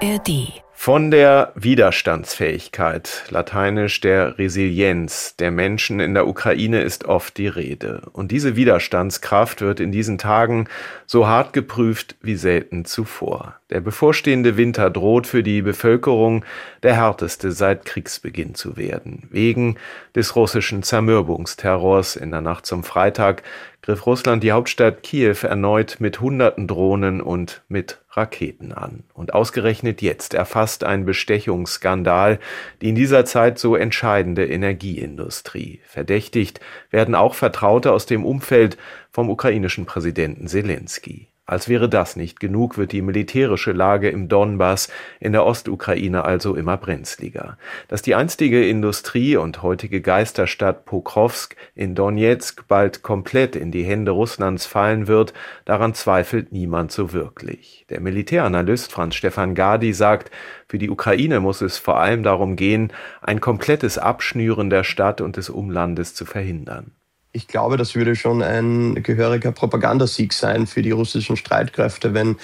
ARD. Von der Widerstandsfähigkeit, lateinisch der Resilienz, der Menschen in der Ukraine ist oft die Rede. Und diese Widerstandskraft wird in diesen Tagen so hart geprüft wie selten zuvor. Der bevorstehende Winter droht für die Bevölkerung der härteste seit Kriegsbeginn zu werden. Wegen des russischen Zermürbungsterrors in der Nacht zum Freitag griff Russland die Hauptstadt Kiew erneut mit hunderten Drohnen und mit Raketen an. Und ausgerechnet jetzt erfasst ein Bestechungsskandal die in dieser Zeit so entscheidende Energieindustrie. Verdächtigt werden auch Vertraute aus dem Umfeld vom ukrainischen Präsidenten Selenskyj. Als wäre das nicht genug, wird die militärische Lage im Donbass in der Ostukraine also immer brenzliger. Dass die einstige Industrie- und heutige Geisterstadt Pokrowsk in Donezk bald komplett in die Hände Russlands fallen wird, daran zweifelt niemand so wirklich. Der Militäranalyst Franz-Stefan Gady sagt, für die Ukraine muss es vor allem darum gehen, ein komplettes Abschnüren der Stadt und des Umlandes zu verhindern. Ich glaube, das würde schon ein gehöriger Propagandasieg sein für die russischen Streitkräfte, wenn,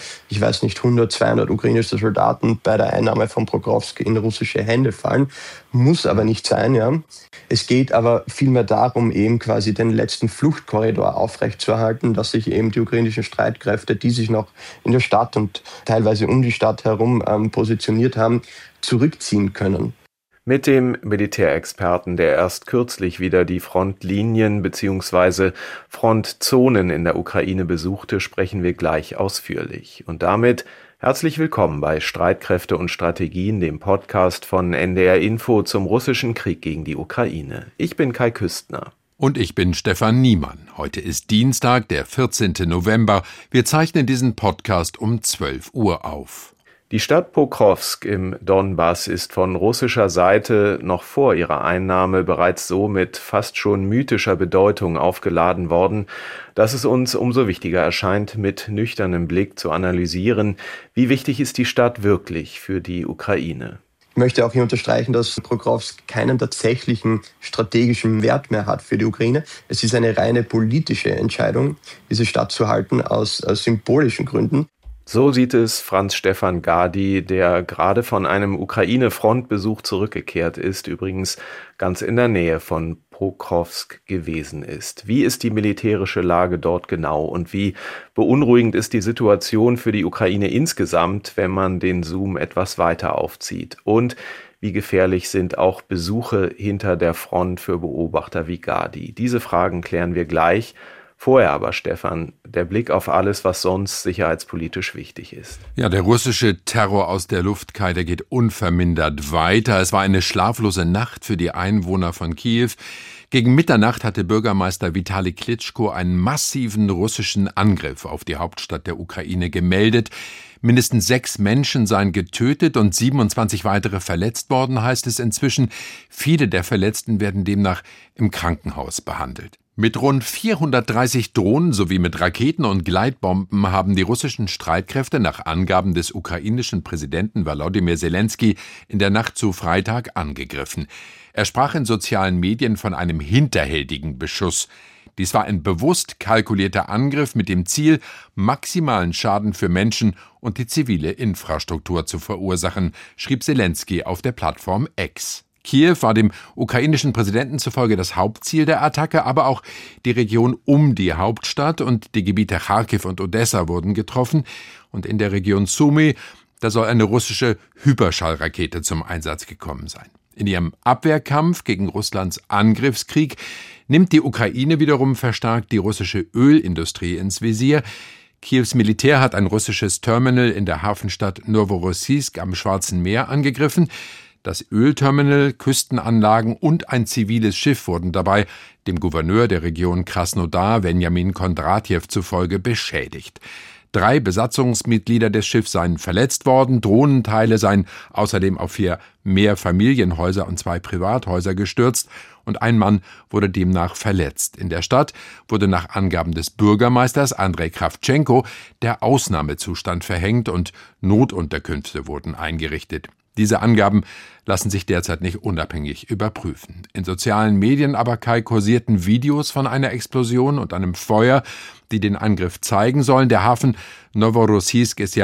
100, 200 ukrainische Soldaten bei der Einnahme von Pokrowsk in russische Hände fallen. Muss aber nicht sein, ja. Es geht aber vielmehr darum, eben quasi den letzten Fluchtkorridor aufrechtzuerhalten, dass sich eben die ukrainischen Streitkräfte, die sich noch in der Stadt und teilweise um die Stadt herum positioniert haben, zurückziehen können. Mit dem Militärexperten, der erst kürzlich wieder die Frontlinien bzw. Frontzonen in der Ukraine besuchte, sprechen wir gleich ausführlich. Und damit herzlich willkommen bei Streitkräfte und Strategien, dem Podcast von NDR Info zum russischen Krieg gegen die Ukraine. Ich bin Kai Küstner. Und ich bin Stefan Niemann. Heute ist Dienstag, der 14. November. Wir zeichnen diesen Podcast um 12 Uhr auf. Die Stadt Pokrowsk im Donbass ist von russischer Seite noch vor ihrer Einnahme bereits so mit fast schon mythischer Bedeutung aufgeladen worden, dass es uns umso wichtiger erscheint, mit nüchternem Blick zu analysieren, wie wichtig ist die Stadt wirklich für die Ukraine. Ich möchte auch hier unterstreichen, dass Pokrowsk keinen tatsächlichen strategischen Wert mehr hat für die Ukraine. Es ist eine reine politische Entscheidung, diese Stadt zu halten, aus symbolischen Gründen. So sieht es Franz-Stefan Gady, der gerade von einem Ukraine-Frontbesuch zurückgekehrt ist, übrigens ganz in der Nähe von Pokrowsk gewesen ist. Wie ist die militärische Lage dort genau und wie beunruhigend ist die Situation für die Ukraine insgesamt, wenn man den Zoom etwas weiter aufzieht? Und wie gefährlich sind auch Besuche hinter der Front für Beobachter wie Gady? Diese Fragen klären wir gleich. Vorher aber, Stefan, der Blick auf alles, was sonst sicherheitspolitisch wichtig ist. Ja, der russische Terror aus der Luft, Kai, der geht unvermindert weiter. Es war eine schlaflose Nacht für die Einwohner von Kiew. Gegen Mitternacht hatte Bürgermeister Vitali Klitschko einen massiven russischen Angriff auf die Hauptstadt der Ukraine gemeldet. Mindestens 6 Menschen seien getötet und 27 weitere verletzt worden, heißt es inzwischen. Viele der Verletzten werden demnach im Krankenhaus behandelt. Mit rund 430 Drohnen sowie mit Raketen und Gleitbomben haben die russischen Streitkräfte nach Angaben des ukrainischen Präsidenten Volodymyr Selenskyj in der Nacht zu Freitag angegriffen. Er sprach in sozialen Medien von einem hinterhältigen Beschuss. Dies war ein bewusst kalkulierter Angriff mit dem Ziel, maximalen Schaden für Menschen und die zivile Infrastruktur zu verursachen, schrieb Selenskyj auf der Plattform X. Kiew war dem ukrainischen Präsidenten zufolge das Hauptziel der Attacke, aber auch die Region um die Hauptstadt und die Gebiete Charkiw und Odessa wurden getroffen. Und in der Region Sumy, da soll eine russische Hyperschallrakete zum Einsatz gekommen sein. In ihrem Abwehrkampf gegen Russlands Angriffskrieg nimmt die Ukraine wiederum verstärkt die russische Ölindustrie ins Visier. Kiews Militär hat ein russisches Terminal in der Hafenstadt Noworossiysk am Schwarzen Meer angegriffen. Das Ölterminal, Küstenanlagen und ein ziviles Schiff wurden dabei dem Gouverneur der Region Krasnodar, Wenjamin Kondratjew, zufolge beschädigt. 3 Besatzungsmitglieder des Schiffs seien verletzt worden, Drohnenteile seien außerdem auf 4 Mehrfamilienhäuser und 2 Privathäuser gestürzt und ein Mann wurde demnach verletzt. In der Stadt wurde nach Angaben des Bürgermeisters Andrei Krawtschenko der Ausnahmezustand verhängt und Notunterkünfte wurden eingerichtet. Diese Angaben lassen sich derzeit nicht unabhängig überprüfen. In sozialen Medien aber, Kai, kursierten Videos von einer Explosion und einem Feuer, die den Angriff zeigen sollen. Der Hafen Noworossiysk ist ja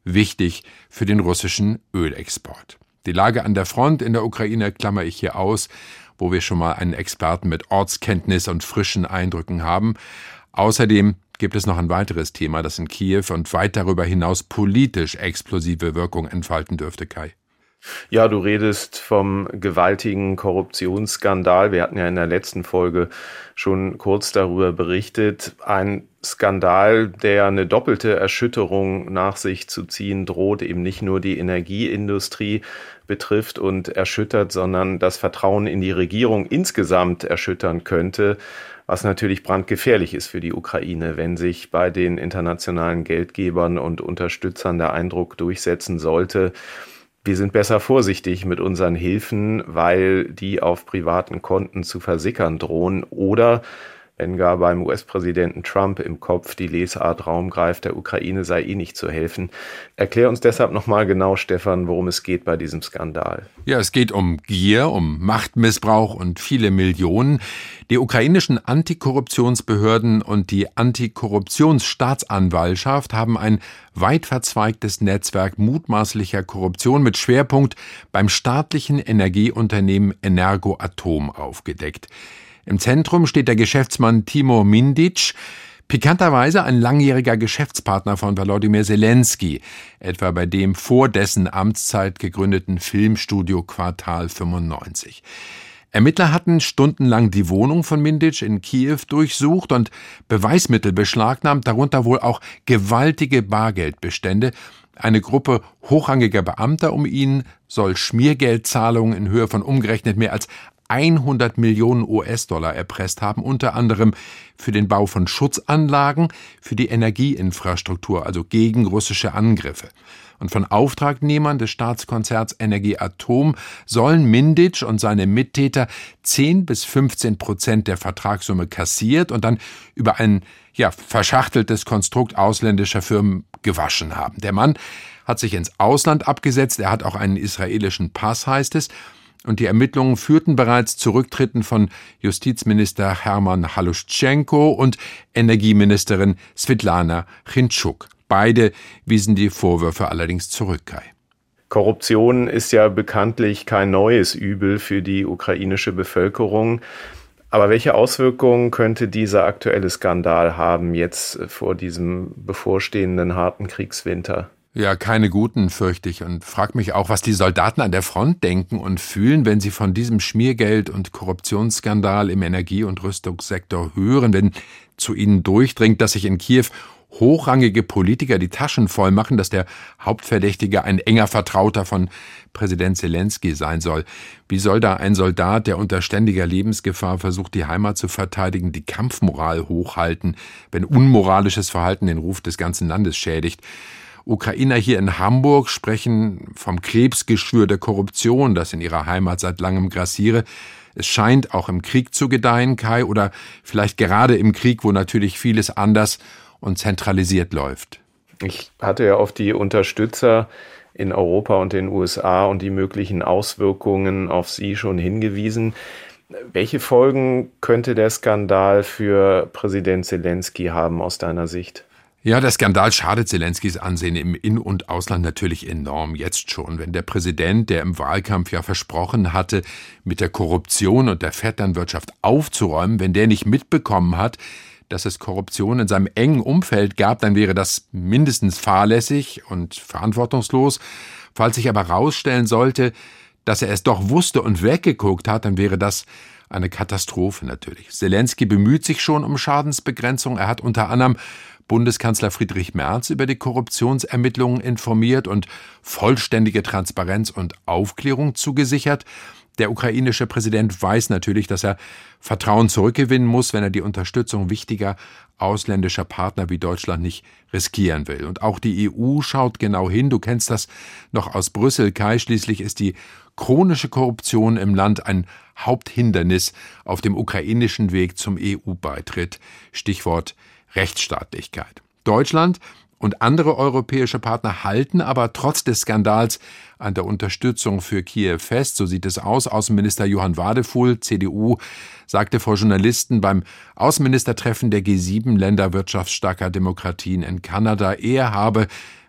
wichtig für den russischen Ölexport. Die Lage an der Front in der Ukraine klammer ich hier aus, wo wir schon mal einen Experten mit Ortskenntnis und frischen Eindrücken haben. Außerdem gibt es noch ein weiteres Thema, das in Kiew und weit darüber hinaus politisch explosive Wirkung entfalten dürfte, Kai. Ja, du redest vom gewaltigen Korruptionsskandal. Wir hatten ja in der letzten Folge schon kurz darüber berichtet. Ein Skandal, der eine doppelte Erschütterung nach sich zu ziehen droht, eben nicht nur die Energieindustrie betrifft und erschüttert, sondern das Vertrauen in die Regierung insgesamt erschüttern könnte, was natürlich brandgefährlich ist für die Ukraine, wenn sich bei den internationalen Geldgebern und Unterstützern der Eindruck durchsetzen sollte, wir sind besser vorsichtig mit unseren Hilfen, weil die auf privaten Konten zu versickern drohen oder wenn gar beim US-Präsidenten Trump im Kopf die Lesart Raum greift, der Ukraine sei nicht zu helfen. Erklär uns deshalb nochmal genau, Stefan, worum es geht bei diesem Skandal. Ja, es geht um Gier, um Machtmissbrauch und viele Millionen. Die ukrainischen Antikorruptionsbehörden und die Antikorruptionsstaatsanwaltschaft haben ein weit verzweigtes Netzwerk mutmaßlicher Korruption mit Schwerpunkt beim staatlichen Energieunternehmen Energoatom aufgedeckt. Im Zentrum steht der Geschäftsmann Timur Mindic, pikanterweise ein langjähriger Geschäftspartner von Volodymyr Zelensky, etwa bei dem vor dessen Amtszeit gegründeten Filmstudio Quartal 95. Ermittler hatten stundenlang die Wohnung von Mindic in Kiew durchsucht und Beweismittel beschlagnahmt, darunter wohl auch gewaltige Bargeldbestände. Eine Gruppe hochrangiger Beamter um ihn soll Schmiergeldzahlungen in Höhe von umgerechnet mehr als 100 Millionen US-Dollar erpresst haben, unter anderem für den Bau von Schutzanlagen für die Energieinfrastruktur, also gegen russische Angriffe. Und von Auftragnehmern des Staatskonzerns Energieatom sollen Mindic und seine Mittäter 10-15% der Vertragssumme kassiert und dann über ein verschachteltes Konstrukt ausländischer Firmen gewaschen haben. Der Mann hat sich ins Ausland abgesetzt, er hat auch einen israelischen Pass, heißt es. Und die Ermittlungen führten bereits zu Rücktritten von Justizminister Hermann Haluschenko und Energieministerin Svitlana Hryntschuk. Beide wiesen die Vorwürfe allerdings zurück, Kai. Korruption ist ja bekanntlich kein neues Übel für die ukrainische Bevölkerung. Aber welche Auswirkungen könnte dieser aktuelle Skandal haben jetzt vor diesem bevorstehenden harten Kriegswinter? Ja, keine guten, fürchte ich, und frag mich auch, was die Soldaten an der Front denken und fühlen, wenn sie von diesem Schmiergeld- und Korruptionsskandal im Energie- und Rüstungssektor hören, wenn zu ihnen durchdringt, dass sich in Kiew hochrangige Politiker die Taschen voll machen, dass der Hauptverdächtige ein enger Vertrauter von Präsident Zelensky sein soll. Wie soll da ein Soldat, der unter ständiger Lebensgefahr versucht, die Heimat zu verteidigen, die Kampfmoral hochhalten, wenn unmoralisches Verhalten den Ruf des ganzen Landes schädigt? Ukrainer hier in Hamburg sprechen vom Krebsgeschwür der Korruption, das in ihrer Heimat seit langem grassiere. Es scheint auch im Krieg zu gedeihen, Kai, oder vielleicht gerade im Krieg, wo natürlich vieles anders und zentralisiert läuft. Ich hatte ja auf die Unterstützer in Europa und den USA und die möglichen Auswirkungen auf sie schon hingewiesen. Welche Folgen könnte der Skandal für Präsident Zelensky haben aus deiner Sicht? Ja, der Skandal schadet Zelenskys Ansehen im In- und Ausland natürlich enorm, jetzt schon. Wenn der Präsident, der im Wahlkampf ja versprochen hatte, mit der Korruption und der Vetternwirtschaft aufzuräumen, wenn der nicht mitbekommen hat, dass es Korruption in seinem engen Umfeld gab, dann wäre das mindestens fahrlässig und verantwortungslos. Falls sich aber herausstellen sollte, dass er es doch wusste und weggeguckt hat, dann wäre das eine Katastrophe natürlich. Zelensky bemüht sich schon um Schadensbegrenzung. Er hat unter anderem Bundeskanzler Friedrich Merz über die Korruptionsermittlungen informiert und vollständige Transparenz und Aufklärung zugesichert. Der ukrainische Präsident weiß natürlich, dass er Vertrauen zurückgewinnen muss, wenn er die Unterstützung wichtiger ausländischer Partner wie Deutschland nicht riskieren will. Und auch die EU schaut genau hin. Du kennst das noch aus Brüssel, Kai. Schließlich ist die chronische Korruption im Land ein Haupthindernis auf dem ukrainischen Weg zum EU-Beitritt. Stichwort Rechtsstaatlichkeit. Deutschland und andere europäische Partner halten aber trotz des Skandals an der Unterstützung für Kiew fest. So sieht es aus. Außenminister Johann Wadefuhl, CDU, sagte vor Journalisten beim Außenministertreffen der G7-Länder wirtschaftsstarker Demokratien in Kanada, er habe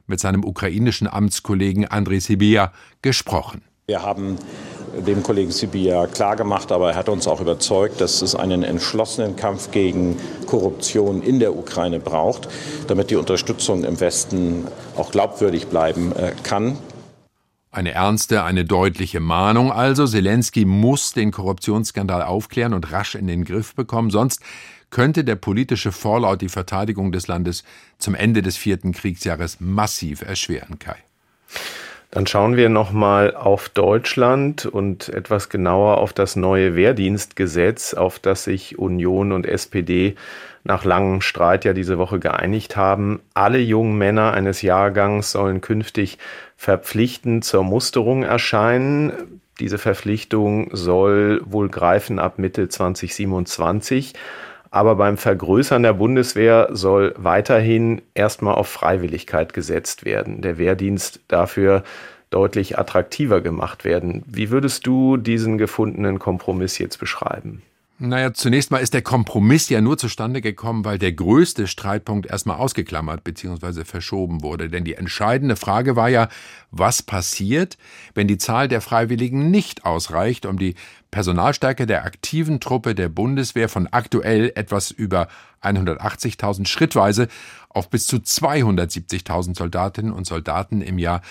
mit seinem ukrainischen Amtskollegen Andrej Sybiha gesprochen. Wir haben dem Kollegen Sybiha klargemacht, aber er hat uns auch überzeugt, dass es einen entschlossenen Kampf gegen Korruption in der Ukraine braucht, damit die Unterstützung im Westen auch glaubwürdig bleiben kann. Eine ernste, eine deutliche Mahnung also. Selenskyj muss den Korruptionsskandal aufklären und rasch in den Griff bekommen, sonst könnte der politische Fallout die Verteidigung des Landes zum Ende des 4. Kriegsjahres massiv erschweren, Kai. Dann schauen wir nochmal auf Deutschland und etwas genauer auf das neue Wehrdienstgesetz, auf das sich Union und SPD nach langem Streit ja diese Woche geeinigt haben. Alle jungen Männer eines Jahrgangs sollen künftig verpflichtend zur Musterung erscheinen. Diese Verpflichtung soll wohl greifen ab Mitte 2027. Aber beim Vergrößern der Bundeswehr soll weiterhin erstmal auf Freiwilligkeit gesetzt werden. Der Wehrdienst dafür deutlich attraktiver gemacht werden. Wie würdest du diesen gefundenen Kompromiss jetzt beschreiben? Naja, zunächst mal ist der Kompromiss ja nur zustande gekommen, weil der größte Streitpunkt erstmal ausgeklammert bzw. verschoben wurde. Denn die entscheidende Frage war ja, was passiert, wenn die Zahl der Freiwilligen nicht ausreicht, um die Personalstärke der aktiven Truppe der Bundeswehr von aktuell etwas über 180.000 schrittweise auf bis zu 270.000 Soldatinnen und Soldaten im Jahr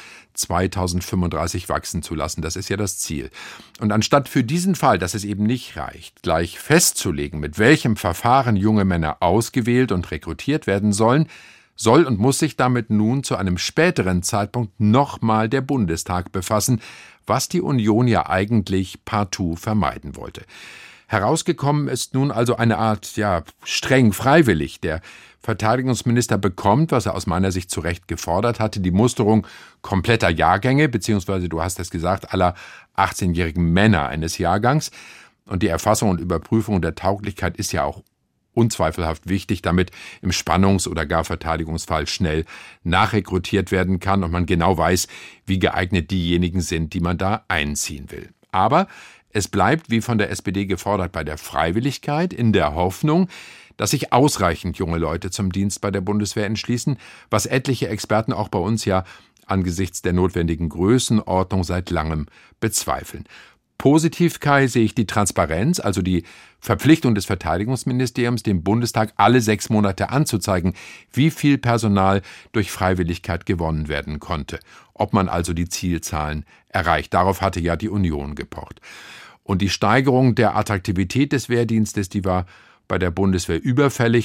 2035 wachsen zu lassen. Das ist ja das Ziel. Und anstatt für diesen Fall, dass es eben nicht reicht, gleich festzulegen, mit welchem Verfahren junge Männer ausgewählt und rekrutiert werden sollen, soll und muss sich damit nun zu einem späteren Zeitpunkt nochmal der Bundestag befassen, was die Union ja eigentlich partout vermeiden wollte. Herausgekommen ist nun also eine Art, streng freiwillig. Der Verteidigungsminister bekommt, was er aus meiner Sicht zu Recht gefordert hatte, die Musterung kompletter Jahrgänge, beziehungsweise, du hast es gesagt, aller 18-jährigen Männer eines Jahrgangs. Und die Erfassung und Überprüfung der Tauglichkeit ist ja auch unzweifelhaft wichtig, damit im Spannungs- oder gar Verteidigungsfall schnell nachrekrutiert werden kann und man genau weiß, wie geeignet diejenigen sind, die man da einziehen will. Aber es bleibt, wie von der SPD gefordert, bei der Freiwilligkeit in der Hoffnung, dass sich ausreichend junge Leute zum Dienst bei der Bundeswehr entschließen, was etliche Experten auch bei uns ja angesichts der notwendigen Größenordnung seit langem bezweifeln. Positiv, Kai, sehe ich die Transparenz, also die Verpflichtung des Verteidigungsministeriums, dem Bundestag alle 6 Monate anzuzeigen, wie viel Personal durch Freiwilligkeit gewonnen werden konnte. Ob man also die Zielzahlen erreicht. Darauf hatte ja die Union gepocht. Und die Steigerung der Attraktivität des Wehrdienstes, die war bei der Bundeswehr überfällig.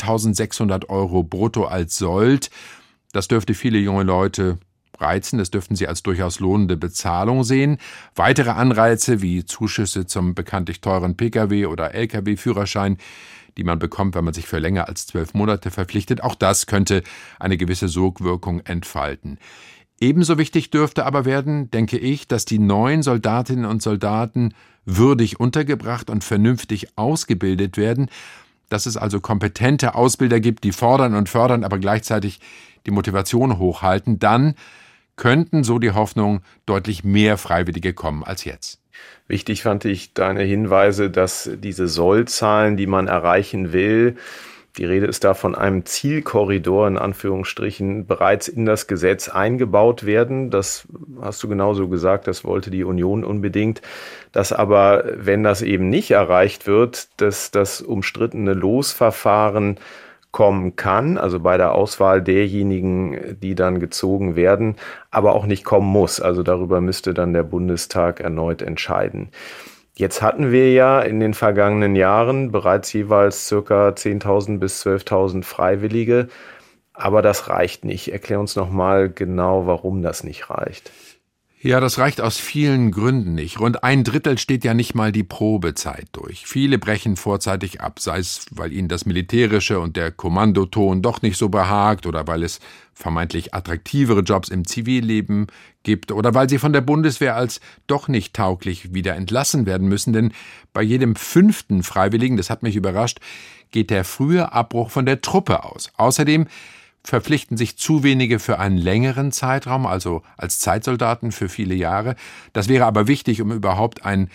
2.600 € brutto als Sold. Das dürfte viele junge Leute reizen, das dürften sie als durchaus lohnende Bezahlung sehen. Weitere Anreize wie Zuschüsse zum bekanntlich teuren Pkw- oder Lkw-Führerschein, die man bekommt, wenn man sich für länger als 12 Monate verpflichtet, auch das könnte eine gewisse Sogwirkung entfalten. Ebenso wichtig dürfte aber werden, denke ich, dass die neuen Soldatinnen und Soldaten würdig untergebracht und vernünftig ausgebildet werden, dass es also kompetente Ausbilder gibt, die fordern und fördern, aber gleichzeitig die Motivation hochhalten. Dann könnten, so die Hoffnung, deutlich mehr Freiwillige kommen als jetzt. Wichtig fand ich deine Hinweise, dass diese Sollzahlen, die man erreichen will, die Rede ist da von einem Zielkorridor, in Anführungsstrichen, bereits in das Gesetz eingebaut werden. Das hast du genauso gesagt, das wollte die Union unbedingt. Dass aber, wenn das eben nicht erreicht wird, dass das umstrittene Losverfahren kommen kann, also bei der Auswahl derjenigen, die dann gezogen werden, aber auch nicht kommen muss. Also darüber müsste dann der Bundestag erneut entscheiden. Jetzt hatten wir ja in den vergangenen Jahren bereits jeweils ca. 10.000 bis 12.000 Freiwillige, aber das reicht nicht. Erklär uns nochmal genau, warum das nicht reicht. Ja, das reicht aus vielen Gründen nicht. Rund 1/3 steht ja nicht mal die Probezeit durch. Viele brechen vorzeitig ab, sei es, weil ihnen das Militärische und der Kommandoton doch nicht so behagt oder weil es vermeintlich attraktivere Jobs im Zivilleben gibt oder weil sie von der Bundeswehr als doch nicht tauglich wieder entlassen werden müssen. Denn bei jedem 5. Freiwilligen, das hat mich überrascht, geht der frühe Abbruch von der Truppe aus. Außerdem verpflichten sich zu wenige für einen längeren Zeitraum, also als Zeitsoldaten für viele Jahre. Das wäre aber wichtig, um überhaupt ein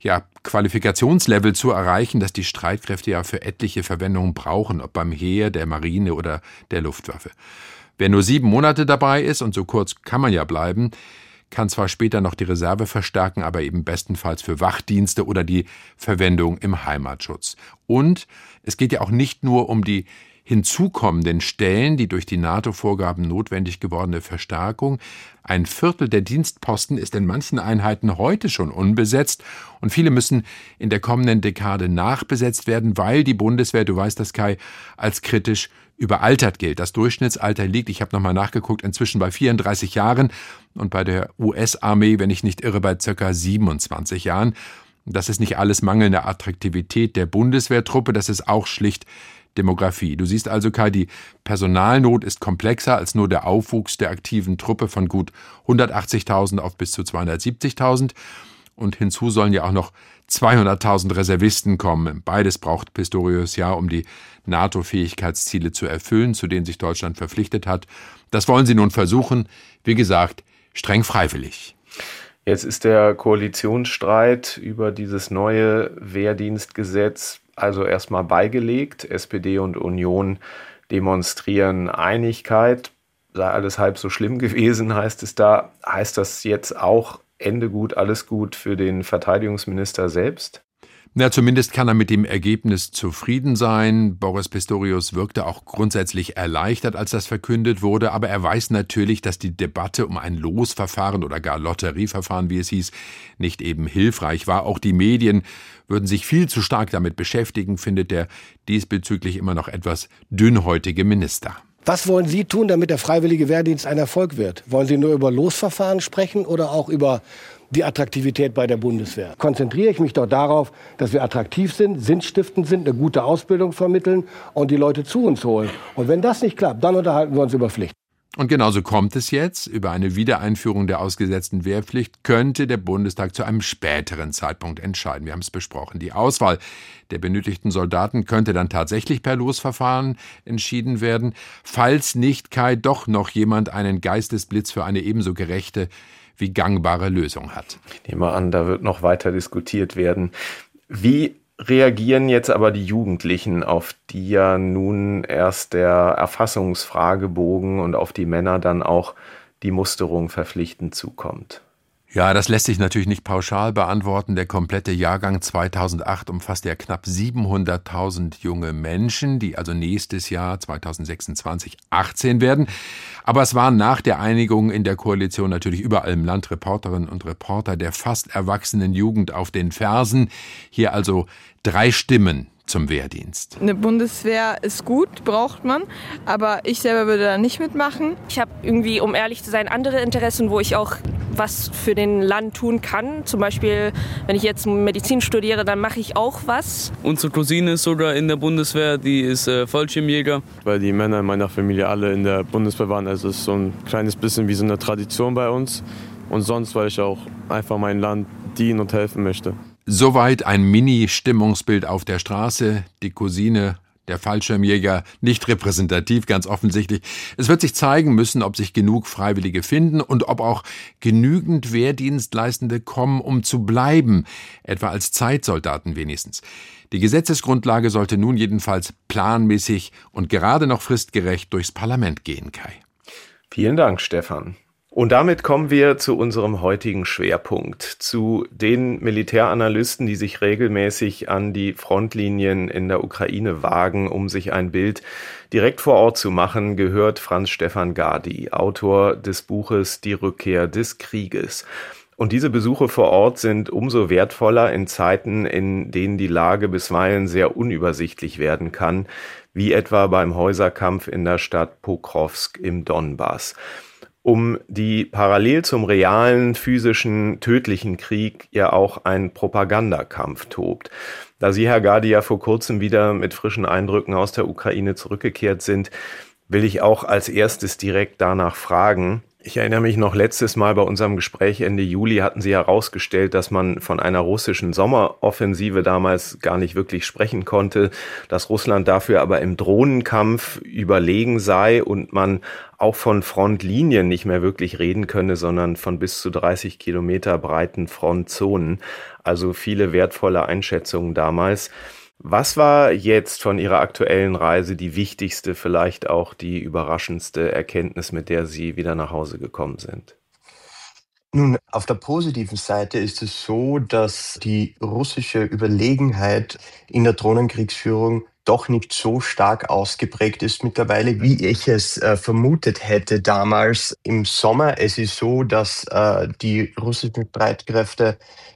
Qualifikationslevel zu erreichen, das die Streitkräfte ja für etliche Verwendungen brauchen, ob beim Heer, der Marine oder der Luftwaffe. Wer nur 7 Monate dabei ist, und so kurz kann man ja bleiben, kann zwar später noch die Reserve verstärken, aber eben bestenfalls für Wachdienste oder die Verwendung im Heimatschutz. Und es geht ja auch nicht nur um die hinzukommenden Stellen, die durch die NATO-Vorgaben notwendig gewordene Verstärkung. 1/4 der Dienstposten ist in manchen Einheiten heute schon unbesetzt und viele müssen in der kommenden Dekade nachbesetzt werden, weil die Bundeswehr, du weißt das, Kai, als kritisch überaltert gilt. Das Durchschnittsalter liegt, ich habe nochmal nachgeguckt, inzwischen bei 34 Jahren und bei der US-Armee, wenn ich nicht irre, bei ca. 27 Jahren. Das ist nicht alles mangelnde Attraktivität der Bundeswehrtruppe, das ist auch schlicht Demografie. Du siehst also, Kai, die Personalnot ist komplexer als nur der Aufwuchs der aktiven Truppe von gut 180.000 auf bis zu 270.000. Und hinzu sollen ja auch noch 200.000 Reservisten kommen. Beides braucht Pistorius ja, um die NATO-Fähigkeitsziele zu erfüllen, zu denen sich Deutschland verpflichtet hat. Das wollen sie nun versuchen. Wie gesagt, streng freiwillig. Jetzt ist der Koalitionsstreit über dieses neue Wehrdienstgesetz also erstmal beigelegt. SPD und Union demonstrieren Einigkeit. Sei alles halb so schlimm gewesen, heißt es da. Heißt das jetzt auch Ende gut, alles gut für den Verteidigungsminister selbst? Na, zumindest kann er mit dem Ergebnis zufrieden sein. Boris Pistorius wirkte auch grundsätzlich erleichtert, als das verkündet wurde. Aber er weiß natürlich, dass die Debatte um ein Losverfahren oder gar Lotterieverfahren, wie es hieß, nicht eben hilfreich war. Auch die Medien würden sich viel zu stark damit beschäftigen, findet der diesbezüglich immer noch etwas dünnhäutige Minister. Was wollen Sie tun, damit der freiwillige Wehrdienst ein Erfolg wird? Wollen Sie nur über Losverfahren sprechen oder auch über die Attraktivität bei der Bundeswehr? Konzentriere ich mich doch darauf, dass wir attraktiv sind, sinnstiftend sind, eine gute Ausbildung vermitteln und die Leute zu uns holen. Und wenn das nicht klappt, dann unterhalten wir uns über Pflicht. Und genauso kommt es jetzt. Über eine Wiedereinführung der ausgesetzten Wehrpflicht könnte der Bundestag zu einem späteren Zeitpunkt entscheiden. Wir haben es besprochen. Die Auswahl der benötigten Soldaten könnte dann tatsächlich per Losverfahren entschieden werden, falls nicht, Kai, doch noch jemand einen Geistesblitz für eine ebenso gerechte wie gangbare Lösung hat. Ich nehme an, da wird noch weiter diskutiert werden. Wie reagieren jetzt aber die Jugendlichen, auf die ja nun erst der Erfassungsfragebogen und auf die Männer dann auch die Musterung verpflichtend zukommt? Ja, das lässt sich natürlich nicht pauschal beantworten. Der komplette Jahrgang 2008 umfasst ja knapp 700.000 junge Menschen, die also nächstes Jahr 2026 18 werden. Aber es waren nach der Einigung in der Koalition natürlich überall im Land Reporterinnen und Reporter der fast erwachsenen Jugend auf den Fersen. Hier also 3 Stimmen zum Wehrdienst. Eine Bundeswehr ist gut, braucht man, aber ich selber würde da nicht mitmachen. Ich habe irgendwie, um ehrlich zu sein, andere Interessen, wo ich auch was für den Land tun kann. Zum Beispiel, wenn ich jetzt Medizin studiere, dann mache ich auch was. Unsere Cousine ist sogar in der Bundeswehr, die ist Fallschirmjäger. Weil die Männer in meiner Familie alle in der Bundeswehr waren, also es ist so ein kleines bisschen wie so eine Tradition bei uns. Und sonst, weil ich auch einfach mein Land dienen und helfen möchte. Soweit ein Mini-Stimmungsbild auf der Straße. Die Cousine, der Fallschirmjäger, nicht repräsentativ, ganz offensichtlich. Es wird sich zeigen müssen, ob sich genug Freiwillige finden und ob auch genügend Wehrdienstleistende kommen, um zu bleiben, etwa als Zeitsoldaten wenigstens. Die Gesetzesgrundlage sollte nun jedenfalls planmäßig und gerade noch fristgerecht durchs Parlament gehen, Kai. Vielen Dank, Stefan. Und damit kommen wir zu unserem heutigen Schwerpunkt, zu den Militäranalysten, die sich regelmäßig an die Frontlinien in der Ukraine wagen, um sich ein Bild direkt vor Ort zu machen, gehört Franz Stefan Gady, Autor des Buches Die Rückkehr des Krieges. Und diese Besuche vor Ort sind umso wertvoller in Zeiten, in denen die Lage bisweilen sehr unübersichtlich werden kann, wie etwa beim Häuserkampf in der Stadt Pokrovsk im Donbass. Um die parallel zum realen, physischen, tödlichen Krieg ja auch ein Propagandakampf tobt. Da Sie, Herr Gady, ja vor kurzem wieder mit frischen Eindrücken aus der Ukraine zurückgekehrt sind, will ich auch als erstes direkt danach fragen. Ich erinnere mich noch, letztes Mal bei unserem Gespräch Ende Juli hatten Sie herausgestellt, dass man von einer russischen Sommeroffensive damals gar nicht wirklich sprechen konnte, dass Russland dafür aber im Drohnenkampf überlegen sei und man auch von Frontlinien nicht mehr wirklich reden könne, sondern von bis zu 30 Kilometer breiten Frontzonen. Also viele wertvolle Einschätzungen damals. Was war jetzt von Ihrer aktuellen Reise die wichtigste, vielleicht auch die überraschendste Erkenntnis, mit der Sie wieder nach Hause gekommen sind? Nun, auf der positiven Seite ist es so, dass die russische Überlegenheit in der Drohnenkriegsführung doch nicht so stark ausgeprägt ist mittlerweile, wie ich es vermutet hätte damals im Sommer. Es ist so, dass die russischen Streitkräfte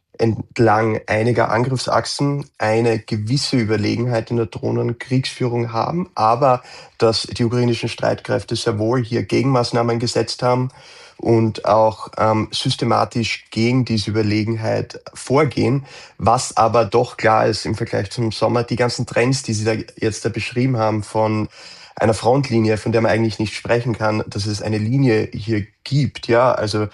entlang einiger Angriffsachsen eine gewisse Überlegenheit in der Drohnenkriegsführung haben, aber dass die ukrainischen Streitkräfte sehr wohl hier Gegenmaßnahmen gesetzt haben und auch systematisch gegen diese Überlegenheit vorgehen. Was aber doch klar ist im Vergleich zum Sommer, die ganzen Trends, die Sie da jetzt beschrieben haben von einer Frontlinie, von der man eigentlich nicht sprechen kann, dass es eine Linie hier gibt, ja, also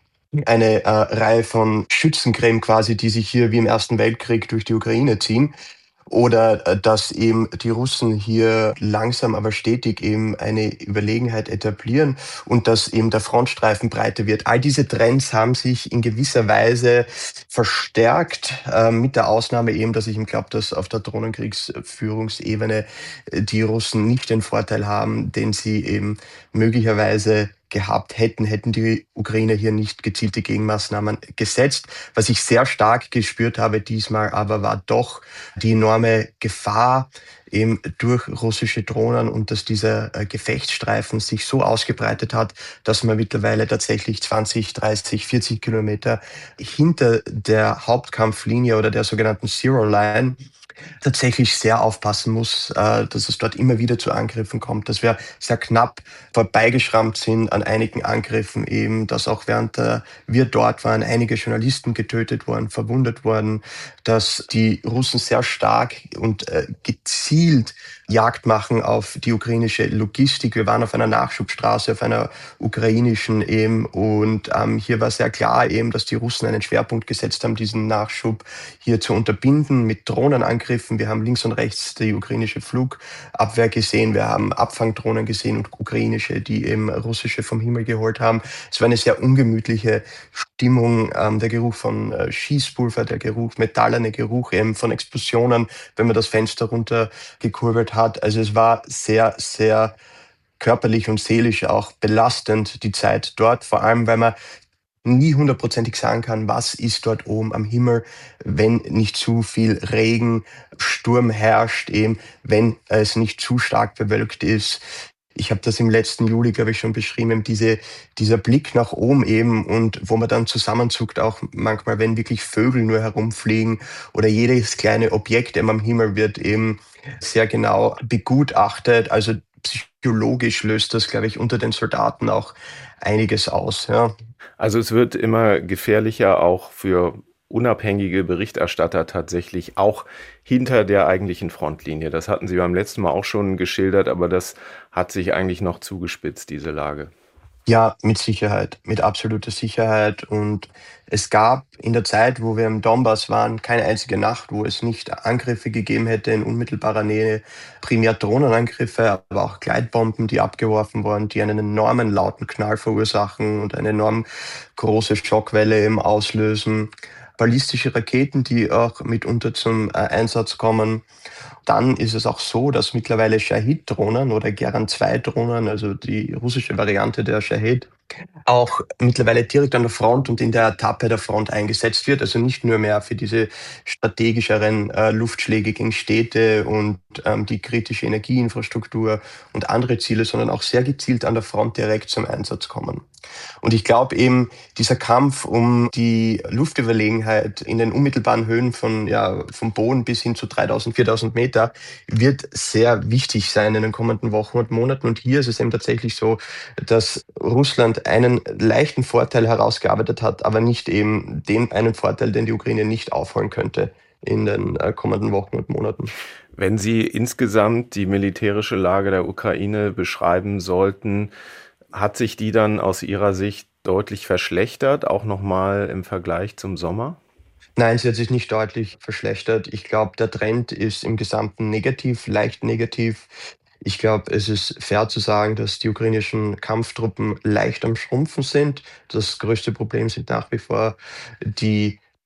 eine Reihe von Schützengräben quasi, die sich hier wie im Ersten Weltkrieg durch die Ukraine ziehen. Oder dass eben die Russen hier langsam aber stetig eben eine Überlegenheit etablieren und dass eben der Frontstreifen breiter wird. All diese Trends haben sich in gewisser Weise verstärkt, mit der Ausnahme eben, dass ich eben glaube, dass auf der Drohnenkriegsführungsebene die Russen nicht den Vorteil haben, den sie eben möglicherweise gehabt hätten die Ukrainer hier nicht gezielte Gegenmaßnahmen gesetzt. Was ich sehr stark gespürt habe diesmal aber war doch die enorme Gefahr eben durch russische Drohnen und dass dieser Gefechtsstreifen sich so ausgebreitet hat, dass man mittlerweile tatsächlich 20, 30, 40 Kilometer hinter der Hauptkampflinie oder der sogenannten Zero Line tatsächlich sehr aufpassen muss, dass es dort immer wieder zu Angriffen kommt, dass wir sehr knapp vorbeigeschrammt sind an einigen Angriffen eben, dass auch während wir dort waren, einige Journalisten getötet wurden, verwundet wurden, dass die Russen sehr stark und gezielt Jagd machen auf die ukrainische Logistik. Wir waren auf einer Nachschubstraße, auf einer ukrainischen eben und hier war sehr klar eben, dass die Russen einen Schwerpunkt gesetzt haben, diesen Nachschub hier zu unterbinden mit Drohnenangriffen. Wir haben links und rechts die ukrainische Flugabwehr gesehen, wir haben Abfangdrohnen gesehen und ukrainische, die eben russische vom Himmel geholt haben. Es war eine sehr ungemütliche Stimmung, der Geruch von Schießpulver, der Geruch, metallene Geruch eben von Explosionen, wenn man das Fenster runtergekurbelt hat. Also es war sehr, sehr körperlich und seelisch auch belastend, die Zeit dort, vor allem, weil man nie hundertprozentig sagen kann, was ist dort oben am Himmel, wenn nicht zu viel Regen, Sturm herrscht, eben, wenn es nicht zu stark bewölkt ist. Ich habe das im letzten Juli, glaube ich, schon beschrieben, dieser Blick nach oben eben und wo man dann zusammenzuckt, auch manchmal, wenn wirklich Vögel nur herumfliegen oder jedes kleine Objekt eben am Himmel wird eben sehr genau begutachtet. Also psychologisch löst das, glaube ich, unter den Soldaten auch einiges aus. Ja. Also es wird immer gefährlicher, auch für unabhängige Berichterstatter tatsächlich, auch hinter der eigentlichen Frontlinie. Das hatten Sie beim letzten Mal auch schon geschildert, aber das hat sich eigentlich noch zugespitzt, diese Lage. Ja, mit Sicherheit, mit absoluter Sicherheit. Und es gab in der Zeit, wo wir im Donbass waren, keine einzige Nacht, wo es nicht Angriffe gegeben hätte in unmittelbarer Nähe. Primär Drohnenangriffe, aber auch Gleitbomben, die abgeworfen wurden, die einen enormen lauten Knall verursachen und eine enorm große Schockwelle eben auslösen. Ballistische Raketen, die auch mitunter zum Einsatz kommen. Dann ist es auch so, dass mittlerweile Shahid-Drohnen oder Geran-2-Drohnen, also die russische Variante der Shahid, auch mittlerweile direkt an der Front und in der Etappe der Front eingesetzt wird. Also nicht nur mehr für diese strategischeren Luftschläge gegen Städte und die kritische Energieinfrastruktur und andere Ziele, sondern auch sehr gezielt an der Front direkt zum Einsatz kommen. Und ich glaube eben, dieser Kampf um die Luftüberlegenheit in den unmittelbaren Höhen vom Boden bis hin zu 3000, 4000 Meter wird sehr wichtig sein in den kommenden Wochen und Monaten. Und hier ist es eben tatsächlich so, dass Russland einen leichten Vorteil herausgearbeitet hat, aber nicht eben den einen Vorteil, den die Ukraine nicht aufholen könnte in den kommenden Wochen und Monaten. Wenn Sie insgesamt die militärische Lage der Ukraine beschreiben sollten, hat sich die dann aus Ihrer Sicht deutlich verschlechtert, auch nochmal im Vergleich zum Sommer? Nein, sie hat sich nicht deutlich verschlechtert. Ich glaube, der Trend ist im Gesamten negativ, leicht negativ. Ich glaube, es ist fair zu sagen, dass die ukrainischen Kampftruppen leicht am Schrumpfen sind. Das größte Problem sind nach wie vor die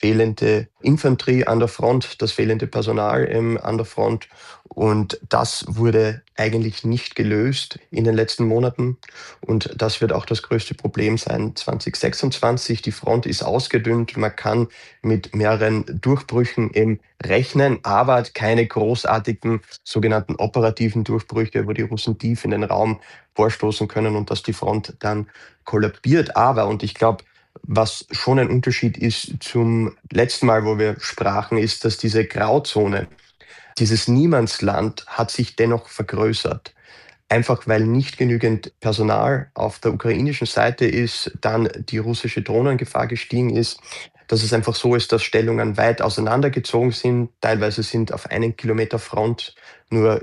fehlende Infanterie an der Front, das fehlende Personal an der Front. Und das wurde eigentlich nicht gelöst in den letzten Monaten. Und das wird auch das größte Problem sein 2026. Die Front ist ausgedünnt. Man kann mit mehreren Durchbrüchen eben rechnen, aber keine großartigen sogenannten operativen Durchbrüche, wo die Russen tief in den Raum vorstoßen können und dass die Front dann kollabiert. Aber, und ich glaube, was schon ein Unterschied ist zum letzten Mal, wo wir sprachen, ist, dass diese Grauzone, dieses Niemandsland hat sich dennoch vergrößert. Einfach weil nicht genügend Personal auf der ukrainischen Seite ist, dann die russische Drohnengefahr gestiegen ist, dass es einfach so ist, dass Stellungen weit auseinandergezogen sind. Teilweise sind auf 1 Kilometer Front nur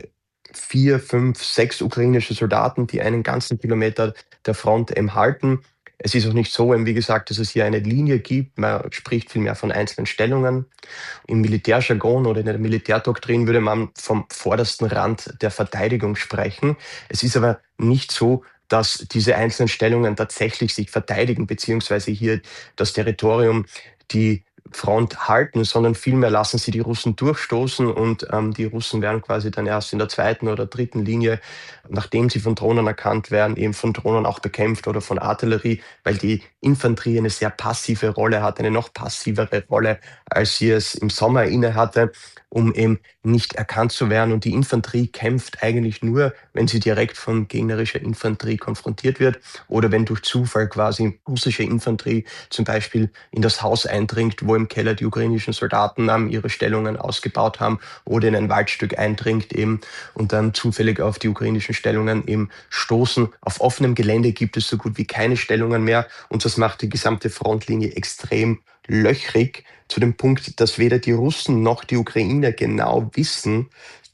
4, 5, 6 ukrainische Soldaten, die einen ganzen Kilometer der Front halten. Es ist auch nicht so, wie gesagt, dass es hier eine Linie gibt. Man spricht vielmehr von einzelnen Stellungen. Im Militärjargon oder in der Militärdoktrin würde man vom vordersten Rand der Verteidigung sprechen. Es ist aber nicht so, dass diese einzelnen Stellungen tatsächlich sich verteidigen, beziehungsweise hier das Territorium, die Front halten, sondern vielmehr lassen sie die Russen durchstoßen und die Russen werden quasi dann erst in der 2. oder 3. Linie, nachdem sie von Drohnen erkannt werden, eben von Drohnen auch bekämpft oder von Artillerie, weil die Infanterie eine sehr passive Rolle hat, eine noch passivere Rolle, als sie es im Sommer inne hatte, um eben nicht erkannt zu werden. Und die Infanterie kämpft eigentlich nur, wenn sie direkt von gegnerischer Infanterie konfrontiert wird oder wenn durch Zufall quasi russische Infanterie zum Beispiel in das Haus eindringt, wo im Keller die ukrainischen Soldaten ihre Stellungen ausgebaut haben oder in ein Waldstück eindringt eben und dann zufällig auf die ukrainischen Stellungen eben stoßen. Auf offenem Gelände gibt es so gut wie keine Stellungen mehr und das macht die gesamte Frontlinie extrem löchrig, zu dem Punkt, dass weder die Russen noch die Ukrainer genau wissen,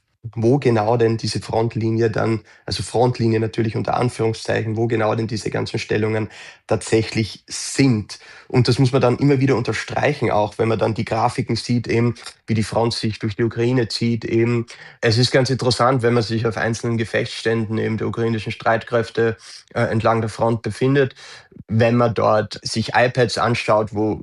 wo genau denn diese Frontlinie dann, also Frontlinie natürlich unter Anführungszeichen, wo genau denn diese ganzen Stellungen tatsächlich sind. Und das muss man dann immer wieder unterstreichen, auch wenn man dann die Grafiken sieht, eben wie die Front sich durch die Ukraine zieht. Eben, es ist ganz interessant, wenn man sich auf einzelnen Gefechtsständen eben der ukrainischen Streitkräfte entlang der Front befindet, wenn man dort sich iPads anschaut, wo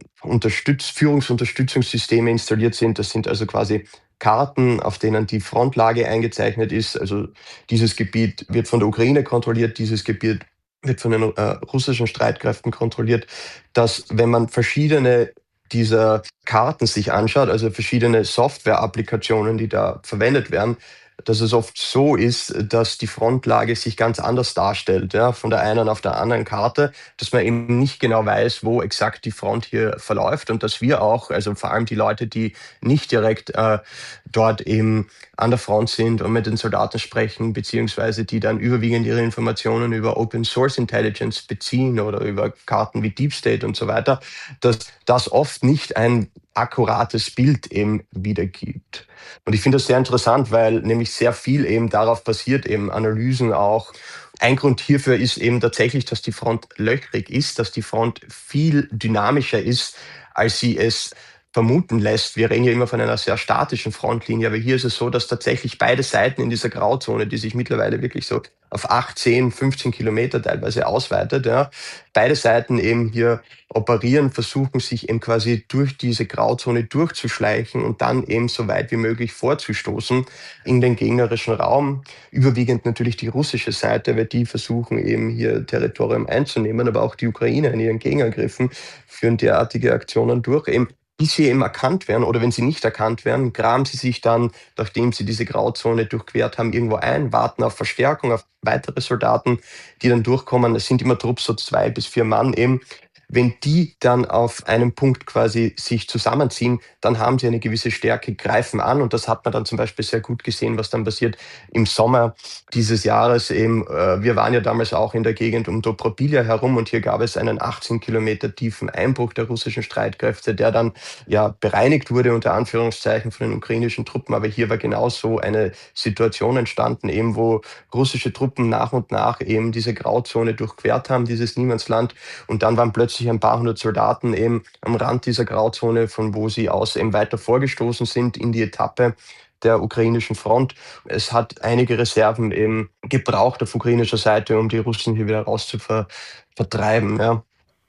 Führungsunterstützungssysteme installiert sind. Das sind also quasi Karten, auf denen die Frontlage eingezeichnet ist. Also dieses Gebiet wird von der Ukraine kontrolliert, dieses Gebiet wird von den russischen Streitkräften kontrolliert, dass wenn man verschiedene dieser Karten sich anschaut, also verschiedene Software-Applikationen, die da verwendet werden, dass es oft so ist, dass die Frontlage sich ganz anders darstellt, ja, von der einen auf der anderen Karte, dass man eben nicht genau weiß, wo exakt die Front hier verläuft und dass wir auch, also vor allem die Leute, die nicht direkt dort eben an der Front sind und mit den Soldaten sprechen, beziehungsweise die dann überwiegend ihre Informationen über Open Source Intelligence beziehen oder über Karten wie Deep State und so weiter, dass das oft nicht ein akkurates Bild eben wiedergibt. Und ich finde das sehr interessant, weil nämlich sehr viel eben darauf basiert, eben Analysen auch. Ein Grund hierfür ist eben tatsächlich, dass die Front löchrig ist, dass die Front viel dynamischer ist, als sie es vermuten lässt. Wir reden ja immer von einer sehr statischen Frontlinie, aber hier ist es so, dass tatsächlich beide Seiten in dieser Grauzone, die sich mittlerweile wirklich so auf 8, 10, 15 Kilometer teilweise ausweitet, ja, beide Seiten eben hier operieren, versuchen sich eben quasi durch diese Grauzone durchzuschleichen und dann eben so weit wie möglich vorzustoßen in den gegnerischen Raum. Überwiegend natürlich die russische Seite, weil die versuchen eben hier Territorium einzunehmen, aber auch die Ukrainer in ihren Gegenangriffen führen derartige Aktionen durch. Eben bis sie eben erkannt werden oder wenn sie nicht erkannt werden, graben sie sich dann, nachdem sie diese Grauzone durchquert haben, irgendwo ein, warten auf Verstärkung, auf weitere Soldaten, die dann durchkommen. Es sind immer Trupps, so 2 bis 4 Mann eben. Wenn die dann auf einem Punkt quasi sich zusammenziehen, dann haben sie eine gewisse Stärke, greifen an und das hat man dann zum Beispiel sehr gut gesehen, was dann passiert im Sommer dieses Jahres. Eben, wir waren ja damals auch in der Gegend um Dobropilia herum und hier gab es einen 18 Kilometer tiefen Einbruch der russischen Streitkräfte, der dann ja bereinigt wurde unter Anführungszeichen von den ukrainischen Truppen, aber hier war genauso eine Situation entstanden, eben wo russische Truppen nach und nach eben diese Grauzone durchquert haben, dieses Niemandsland und dann waren plötzlich ein paar hundert Soldaten eben am Rand dieser Grauzone, von wo sie aus eben weiter vorgestoßen sind in die Etappe der ukrainischen Front. Es hat einige Reserven eben gebraucht auf ukrainischer Seite, um die Russen hier wieder raus zu vertreiben. Ja.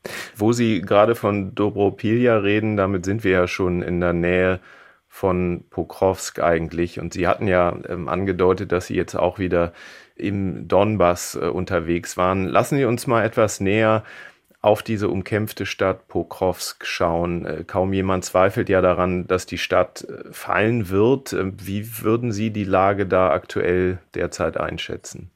Wo Sie gerade von Dobropilja reden, damit sind wir ja schon in der Nähe von Pokrovsk eigentlich. Und Sie hatten ja angedeutet, dass Sie jetzt auch wieder im Donbass unterwegs waren. Lassen Sie uns mal etwas näher auf diese umkämpfte Stadt Pokrovsk schauen. Kaum jemand zweifelt ja daran, dass die Stadt fallen wird. Wie würden Sie die Lage da aktuell derzeit einschätzen?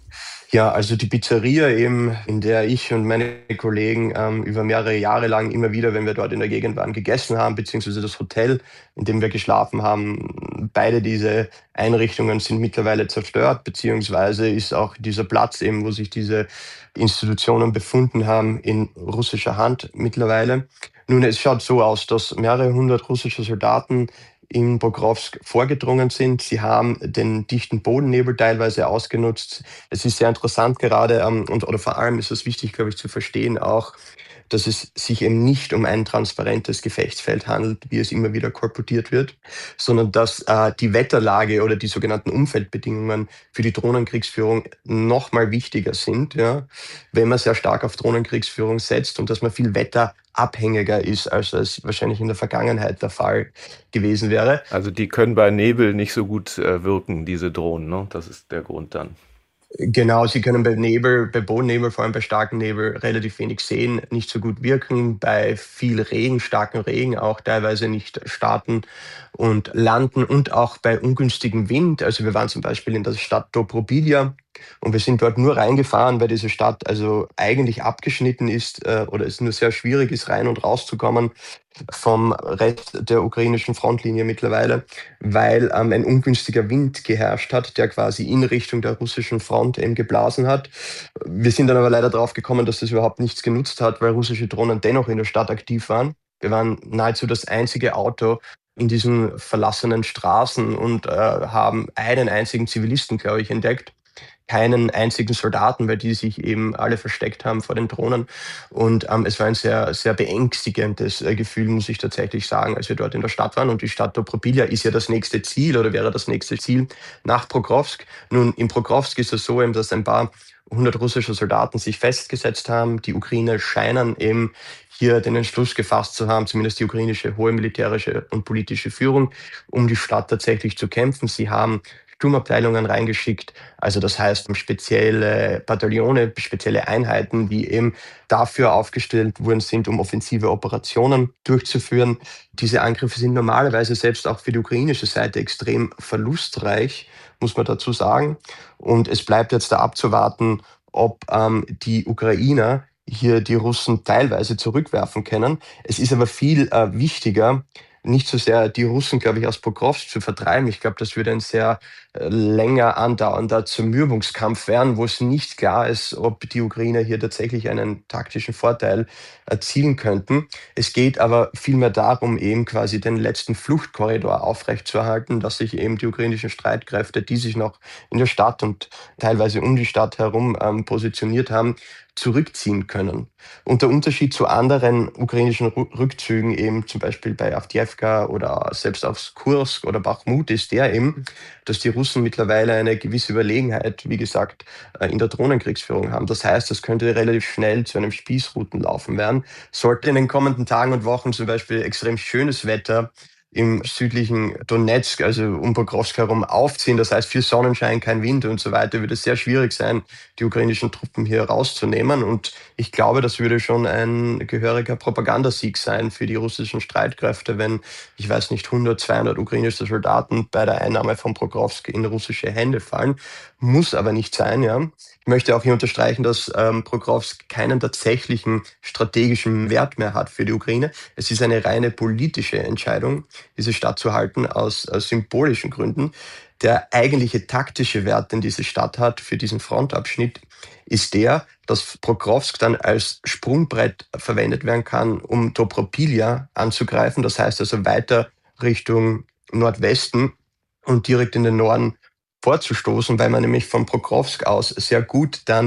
Ja, also die Pizzeria eben, in der ich und meine Kollegen über mehrere Jahre lang immer wieder, wenn wir dort in der Gegend waren, gegessen haben, beziehungsweise das Hotel, in dem wir geschlafen haben, beide diese Einrichtungen sind mittlerweile zerstört, beziehungsweise ist auch dieser Platz eben, wo sich diese Institutionen befunden haben, in russischer Hand mittlerweile. Nun, es schaut so aus, dass mehrere hundert russische Soldaten in Pokrovsk vorgedrungen sind. Sie haben den dichten Bodennebel teilweise ausgenutzt. Es ist sehr interessant gerade oder vor allem ist es wichtig, glaube ich, zu verstehen auch, dass es sich eben nicht um ein transparentes Gefechtsfeld handelt, wie es immer wieder kolportiert wird, sondern dass die Wetterlage oder die sogenannten Umfeldbedingungen für die Drohnenkriegsführung noch mal wichtiger sind, ja, wenn man sehr stark auf Drohnenkriegsführung setzt und dass man viel wetterabhängiger ist, als das wahrscheinlich in der Vergangenheit der Fall gewesen wäre. Also die können bei Nebel nicht so gut wirken, diese Drohnen, ne? Das ist der Grund dann. Genau, sie können bei Bodennebel, vor allem bei starkem Nebel, relativ wenig sehen, nicht so gut wirken, bei viel Regen, starkem Regen auch teilweise nicht starten und landen und auch bei ungünstigem Wind. Also wir waren zum Beispiel in der Stadt Dobropilja und wir sind dort nur reingefahren, weil diese Stadt also eigentlich abgeschnitten ist oder es nur sehr schwierig ist, rein und rauszukommen vom Rest der ukrainischen Frontlinie mittlerweile, weil ein ungünstiger Wind geherrscht hat, der quasi in Richtung der russischen Front eben geblasen hat. Wir sind dann aber leider drauf gekommen, dass das überhaupt nichts genutzt hat, weil russische Drohnen dennoch in der Stadt aktiv waren. Wir waren nahezu das einzige Auto in diesen verlassenen Straßen und haben einen einzigen Zivilisten, glaube ich, entdeckt. Keinen einzigen Soldaten, weil die sich eben alle versteckt haben vor den Drohnen. Und es war ein sehr, sehr beängstigendes Gefühl, muss ich tatsächlich sagen, als wir dort in der Stadt waren. Und die Stadt Dobropilja ist ja das nächste Ziel oder wäre das nächste Ziel nach Pokrovsk. Nun, in Pokrovsk ist es so, eben, dass ein paar hundert russische Soldaten sich festgesetzt haben. Die Ukrainer scheinen eben hier den Entschluss gefasst zu haben, zumindest die ukrainische hohe militärische und politische Führung, um die Stadt tatsächlich zu kämpfen. Sie haben Sturmabteilungen reingeschickt, also das heißt spezielle Bataillone, spezielle Einheiten, die eben dafür aufgestellt worden sind, um offensive Operationen durchzuführen. Diese Angriffe sind normalerweise selbst auch für die ukrainische Seite extrem verlustreich, muss man dazu sagen. Und es bleibt jetzt da abzuwarten, ob die Ukrainer hier die Russen teilweise zurückwerfen können. Es ist aber viel wichtiger, nicht so sehr die Russen, glaube ich, aus Pokrovsk zu vertreiben. Ich glaube, das würde ein sehr länger andauernder Zermürbungskampf werden, wo es nicht klar ist, ob die Ukrainer hier tatsächlich einen taktischen Vorteil erzielen könnten. Es geht aber vielmehr darum, eben quasi den letzten Fluchtkorridor aufrechtzuerhalten, dass sich eben die ukrainischen Streitkräfte, die sich noch in der Stadt und teilweise um die Stadt herum positioniert haben, zurückziehen können. Und der Unterschied zu anderen ukrainischen Rückzügen, eben zum Beispiel bei Awdijiwka oder selbst auf Kursk oder Bachmut, ist der eben, dass die Russen mittlerweile eine gewisse Überlegenheit, wie gesagt, in der Drohnenkriegsführung haben. Das heißt, das könnte relativ schnell zu einem Spießrutenlaufen werden. Sollte in den kommenden Tagen und Wochen zum Beispiel extrem schönes Wetter im südlichen Donetsk, also um Pokrovsk herum, aufziehen. Das heißt, viel Sonnenschein, kein Wind und so weiter, würde es sehr schwierig sein, die ukrainischen Truppen hier rauszunehmen. Und ich glaube, das würde schon ein gehöriger Propagandasieg sein für die russischen Streitkräfte, wenn, ich weiß nicht, 100, 200 ukrainische Soldaten bei der Einnahme von Pokrovsk in russische Hände fallen. Muss aber nicht sein, ja. Ich möchte auch hier unterstreichen, dass Pokrovsk keinen tatsächlichen strategischen Wert mehr hat für die Ukraine. Es ist eine reine politische Entscheidung, diese Stadt zu halten, aus symbolischen Gründen. Der eigentliche taktische Wert, den diese Stadt hat für diesen Frontabschnitt, ist der, dass Pokrovsk dann als Sprungbrett verwendet werden kann, um Dobropilja anzugreifen. Das heißt also weiter Richtung Nordwesten und direkt in den Norden vorzustoßen, weil man nämlich von Pokrovsk aus sehr gut dann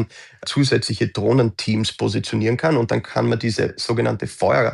zusätzliche Drohnenteams positionieren kann. Und dann kann man diese sogenannte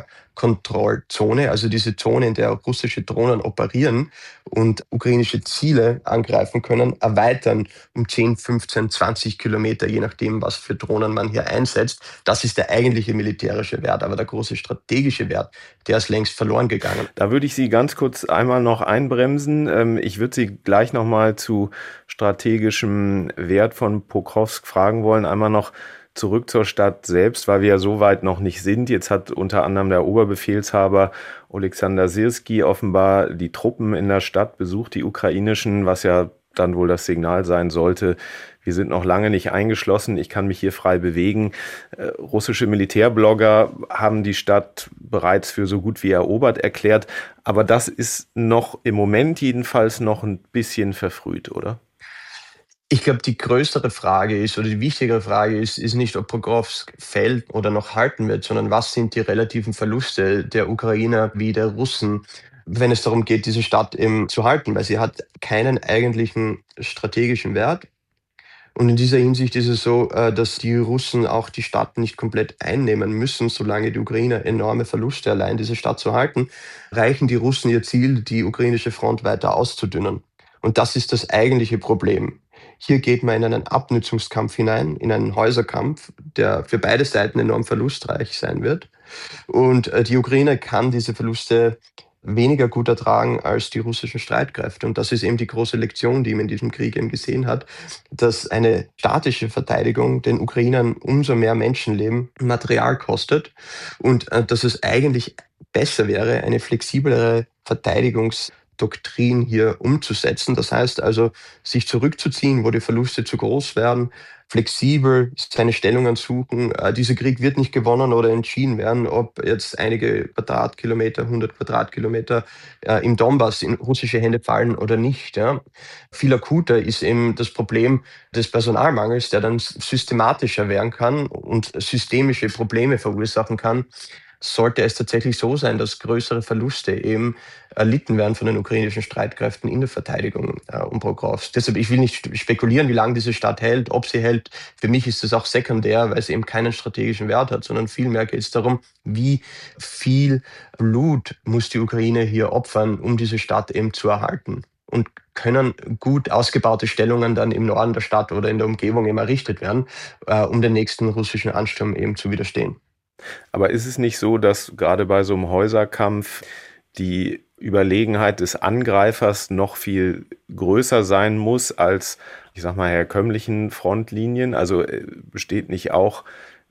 Feuerkontrollzone, also diese Zone, in der russische Drohnen operieren und ukrainische Ziele angreifen können, erweitern um 10, 15, 20 Kilometer, je nachdem, was für Drohnen man hier einsetzt. Das ist der eigentliche militärische Wert. Aber der große strategische Wert, der ist längst verloren gegangen. Da würde ich Sie ganz kurz einmal noch einbremsen. Ich würde Sie gleich noch mal zu strategischem Wert von Pokrovsk fragen wollen. Einmal noch zurück zur Stadt selbst, weil wir ja so weit noch nicht sind. Jetzt hat unter anderem der Oberbefehlshaber Oleksandr Syrskij offenbar die Truppen in der Stadt besucht, die ukrainischen, was ja dann wohl das Signal sein sollte, wir sind noch lange nicht eingeschlossen, ich kann mich hier frei bewegen. Russische Militärblogger haben die Stadt bereits für so gut wie erobert erklärt, aber das ist noch im Moment jedenfalls noch ein bisschen verfrüht, oder? Ich glaube, die größere Frage ist, oder die wichtigere Frage ist nicht, ob Pokrovsk fällt oder noch halten wird, sondern was sind die relativen Verluste der Ukrainer wie der Russen, wenn es darum geht, diese Stadt eben zu halten, weil sie hat keinen eigentlichen strategischen Wert. Und in dieser Hinsicht ist es so, dass die Russen auch die Stadt nicht komplett einnehmen müssen, solange die Ukrainer enorme Verluste allein diese Stadt zu halten, reichen die Russen ihr Ziel, die ukrainische Front weiter auszudünnen. Und das ist das eigentliche Problem. Hier geht man in einen Abnutzungskampf hinein, in einen Häuserkampf, der für beide Seiten enorm verlustreich sein wird. Und die Ukraine kann diese Verluste weniger gut ertragen als die russischen Streitkräfte. Und das ist eben die große Lektion, die man in diesem Krieg eben gesehen hat, dass eine statische Verteidigung den Ukrainern umso mehr Menschenleben und Material kostet und dass es eigentlich besser wäre, eine flexiblere Verteidigungsdoktrin hier umzusetzen. Das heißt also, sich zurückzuziehen, wo die Verluste zu groß werden, flexibel seine Stellungen suchen. Dieser Krieg wird nicht gewonnen oder entschieden werden, ob jetzt einige Quadratkilometer, 100 Quadratkilometer im Donbass in russische Hände fallen oder nicht. Ja. Viel akuter ist eben das Problem des Personalmangels, der dann systematischer werden kann und systemische Probleme verursachen kann. Sollte es tatsächlich so sein, dass größere Verluste eben erlitten werden von den ukrainischen Streitkräften in der Verteidigung um Pokrovsk. Deshalb, ich will nicht spekulieren, wie lange diese Stadt hält, ob sie hält. Für mich ist es auch sekundär, weil sie eben keinen strategischen Wert hat, sondern vielmehr geht es darum, wie viel Blut muss die Ukraine hier opfern, um diese Stadt eben zu erhalten. Und können gut ausgebaute Stellungen dann im Norden der Stadt oder in der Umgebung eben errichtet werden, um den nächsten russischen Ansturm eben zu widerstehen. Aber ist es nicht so, dass gerade bei so einem Häuserkampf die Überlegenheit des Angreifers noch viel größer sein muss als, ich sag mal, herkömmlichen Frontlinien? Also besteht nicht auch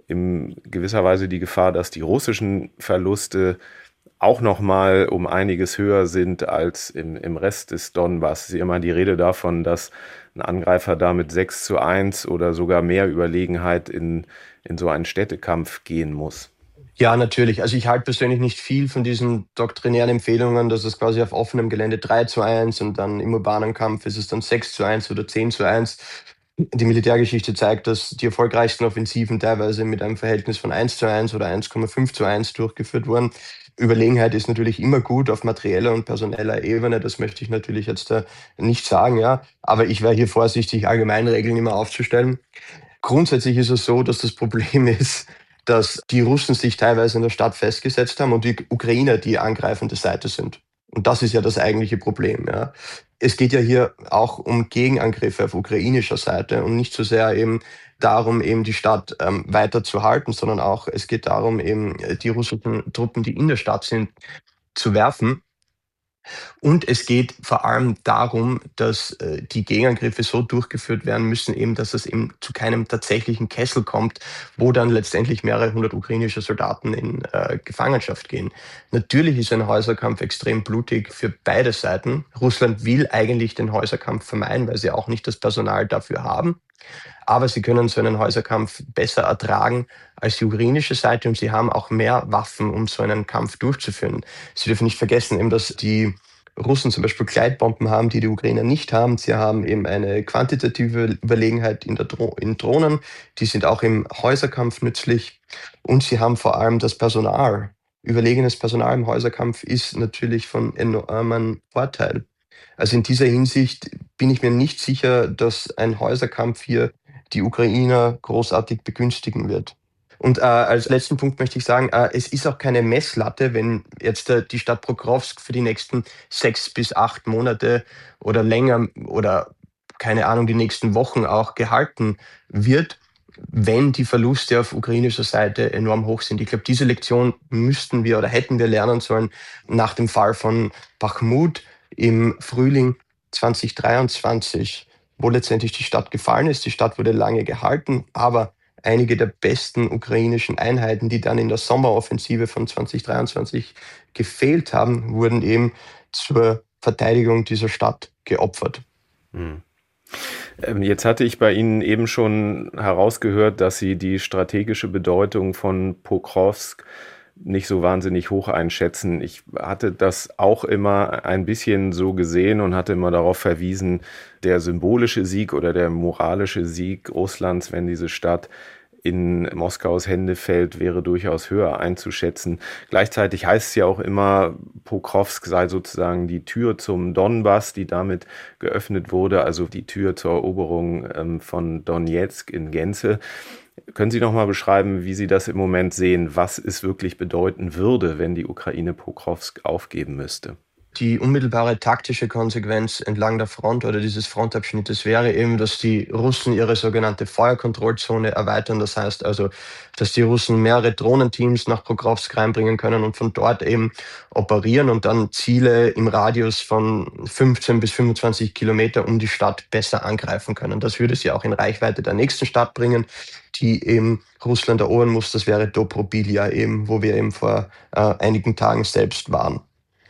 in gewisser Weise die Gefahr, dass die russischen Verluste auch noch mal um einiges höher sind als im Rest des Donbass? Es ist immer die Rede davon, dass ein Angreifer da mit 6:1 oder sogar mehr Überlegenheit in so einen Städtekampf gehen muss. Ja, natürlich. Also ich halte persönlich nicht viel von diesen doktrinären Empfehlungen, dass es quasi auf offenem Gelände 3:1 und dann im urbanen Kampf ist es dann 6:1 oder 10:1. Die Militärgeschichte zeigt, dass die erfolgreichsten Offensiven teilweise mit einem Verhältnis von 1:1 oder 1,5:1 durchgeführt wurden. Überlegenheit ist natürlich immer gut auf materieller und personeller Ebene, das möchte ich natürlich jetzt nicht sagen, ja. Aber ich wäre hier vorsichtig, Allgemeinregeln immer aufzustellen. Grundsätzlich ist es so, dass das Problem ist, dass die Russen sich teilweise in der Stadt festgesetzt haben und die Ukrainer die angreifende Seite sind. Und das ist ja das eigentliche Problem. Ja. Es geht ja hier auch um Gegenangriffe auf ukrainischer Seite und nicht so sehr eben darum, eben die Stadt weiter zu halten, sondern auch es geht darum, eben die russischen Truppen, die in der Stadt sind, zu werfen. Und es geht vor allem darum, dass die Gegenangriffe so durchgeführt werden müssen, eben, dass es eben zu keinem tatsächlichen Kessel kommt, wo dann letztendlich mehrere hundert ukrainische Soldaten in Gefangenschaft gehen. Natürlich ist ein Häuserkampf extrem blutig für beide Seiten. Russland will eigentlich den Häuserkampf vermeiden, weil sie auch nicht das Personal dafür haben. Aber sie können so einen Häuserkampf besser ertragen als die ukrainische Seite und sie haben auch mehr Waffen, um so einen Kampf durchzuführen. Sie dürfen nicht vergessen, eben, dass die Russen zum Beispiel Gleitbomben haben, die die Ukrainer nicht haben. Sie haben eben eine quantitative Überlegenheit in Drohnen. Die sind auch im Häuserkampf nützlich. Und sie haben vor allem das Personal. Überlegenes Personal im Häuserkampf ist natürlich von enormem Vorteil. Also in dieser Hinsicht bin ich mir nicht sicher, dass ein Häuserkampf hier die Ukrainer großartig begünstigen wird. Und als letzten Punkt möchte ich sagen, es ist auch keine Messlatte, wenn jetzt die Stadt Pokrovsk für die nächsten 6 bis 8 Monate oder länger oder keine Ahnung, die nächsten Wochen auch gehalten wird, wenn die Verluste auf ukrainischer Seite enorm hoch sind. Ich glaube, diese Lektion müssten wir oder hätten wir lernen sollen nach dem Fall von Bachmut im Frühling 2023, wo letztendlich die Stadt gefallen ist. Die Stadt wurde lange gehalten, aber einige der besten ukrainischen Einheiten, die dann in der Sommeroffensive von 2023 gefehlt haben, wurden eben zur Verteidigung dieser Stadt geopfert. Jetzt hatte ich bei Ihnen eben schon herausgehört, dass Sie die strategische Bedeutung von Pokrovsk nicht so wahnsinnig hoch einschätzen. Ich hatte das auch immer ein bisschen so gesehen und hatte immer darauf verwiesen, der symbolische Sieg oder der moralische Sieg Russlands, wenn diese Stadt in Moskaus Hände fällt, wäre durchaus höher einzuschätzen. Gleichzeitig heißt es ja auch immer, Pokrovsk sei sozusagen die Tür zum Donbass, die damit geöffnet wurde, also die Tür zur Eroberung von Donezk in Gänze. Können Sie noch mal beschreiben, wie Sie das im Moment sehen, was es wirklich bedeuten würde, wenn die Ukraine Pokrovsk aufgeben müsste? Die unmittelbare taktische Konsequenz entlang der Front oder dieses Frontabschnittes wäre eben, dass die Russen ihre sogenannte Feuerkontrollzone erweitern. Das heißt also, dass die Russen mehrere Drohnenteams nach Pokrovsk reinbringen können und von dort eben operieren und dann Ziele im Radius von 15 bis 25 Kilometer um die Stadt besser angreifen können. Das würde sie auch in Reichweite der nächsten Stadt bringen, die eben Russland erobern muss. Das wäre Dobrobilja eben, wo wir eben vor einigen Tagen selbst waren.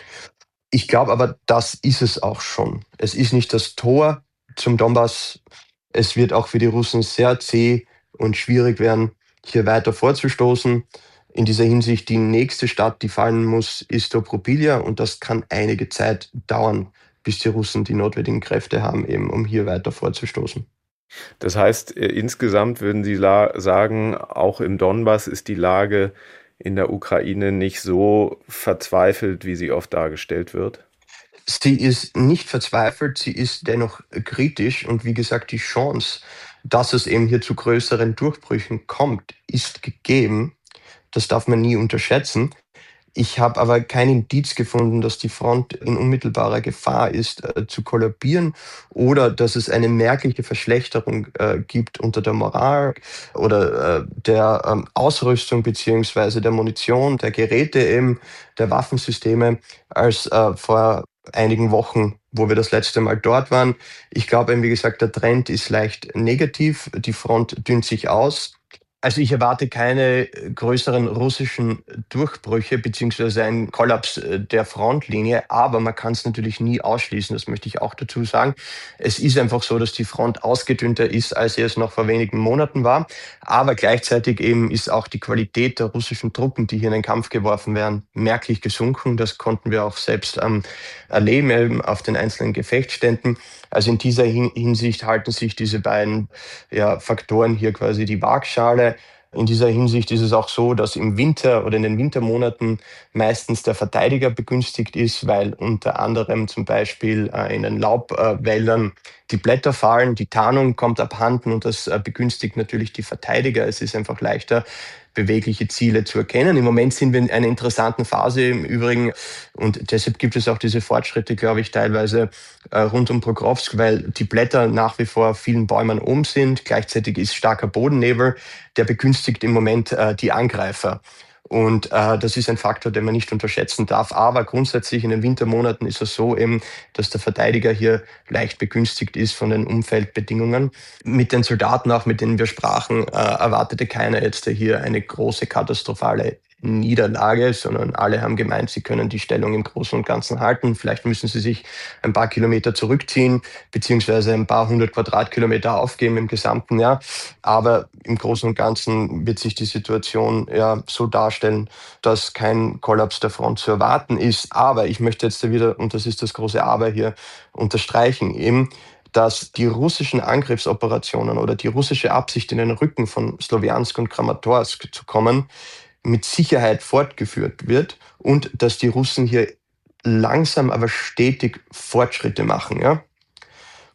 Ich glaube aber, das ist es auch schon. Es ist nicht das Tor zum Donbass. Es wird auch für die Russen sehr zäh und schwierig werden, hier weiter vorzustoßen. In dieser Hinsicht, die nächste Stadt, die fallen muss, ist Dobrobilja und das kann einige Zeit dauern, bis die Russen die notwendigen Kräfte haben, eben um hier weiter vorzustoßen. Das heißt, insgesamt würden Sie sagen, auch im Donbass ist die Lage in der Ukraine nicht so verzweifelt, wie sie oft dargestellt wird? Sie ist nicht verzweifelt, sie ist dennoch kritisch und wie gesagt, die Chance, dass es eben hier zu größeren Durchbrüchen kommt, ist gegeben. Das darf man nie unterschätzen. Ich habe aber kein Indiz gefunden, dass die Front in unmittelbarer Gefahr ist, zu kollabieren oder dass es eine merkliche Verschlechterung gibt unter der Moral oder der Ausrüstung beziehungsweise der Munition, der Geräte eben, der Waffensysteme als vor einigen Wochen, wo wir das letzte Mal dort waren. Ich glaube, wie gesagt, der Trend ist leicht negativ. Die Front dünnt sich aus. Also ich erwarte keine größeren russischen Durchbrüche beziehungsweise einen Kollaps der Frontlinie, aber man kann es natürlich nie ausschließen, das möchte ich auch dazu sagen. Es ist einfach so, dass die Front ausgedünnter ist, als sie es noch vor wenigen Monaten war, aber gleichzeitig eben ist auch die Qualität der russischen Truppen, die hier in den Kampf geworfen werden, merklich gesunken. Das konnten wir auch selbst erleben, eben auf den einzelnen Gefechtsständen. Also in dieser Hinsicht halten sich diese beiden Faktoren hier quasi die Waagschale. In dieser Hinsicht ist es auch so, dass im Winter oder in den Wintermonaten meistens der Verteidiger begünstigt ist, weil unter anderem zum Beispiel in den Laubwäldern die Blätter fallen, die Tarnung kommt abhanden und das begünstigt natürlich die Verteidiger. Es ist einfach leichter, bewegliche Ziele zu erkennen. Im Moment sind wir in einer interessanten Phase im Übrigen und deshalb gibt es auch diese Fortschritte, glaube ich, teilweise rund um Pokrovsk, weil die Blätter nach wie vor auf vielen Bäumen oben sind. Gleichzeitig ist starker Bodennebel, der begünstigt im Moment die Angreifer. Und das ist ein Faktor, den man nicht unterschätzen darf. Aber grundsätzlich in den Wintermonaten ist es so eben, dass der Verteidiger hier leicht begünstigt ist von den Umfeldbedingungen. Mit den Soldaten, auch mit denen wir sprachen, erwartete keiner jetzt hier eine große katastrophale Niederlage, sondern alle haben gemeint, sie können die Stellung im Großen und Ganzen halten. Vielleicht müssen sie sich ein paar Kilometer zurückziehen, beziehungsweise ein paar 100 Quadratkilometer aufgeben im gesamten Jahr. Aber im Großen und Ganzen wird sich die Situation so darstellen, dass kein Kollaps der Front zu erwarten ist. Aber ich möchte jetzt wieder, und das ist das große Aber hier, unterstreichen, eben, dass die russischen Angriffsoperationen oder die russische Absicht, in den Rücken von Slowiansk und Kramatorsk zu kommen, mit Sicherheit fortgeführt wird und dass die Russen hier langsam, aber stetig Fortschritte machen. Ja?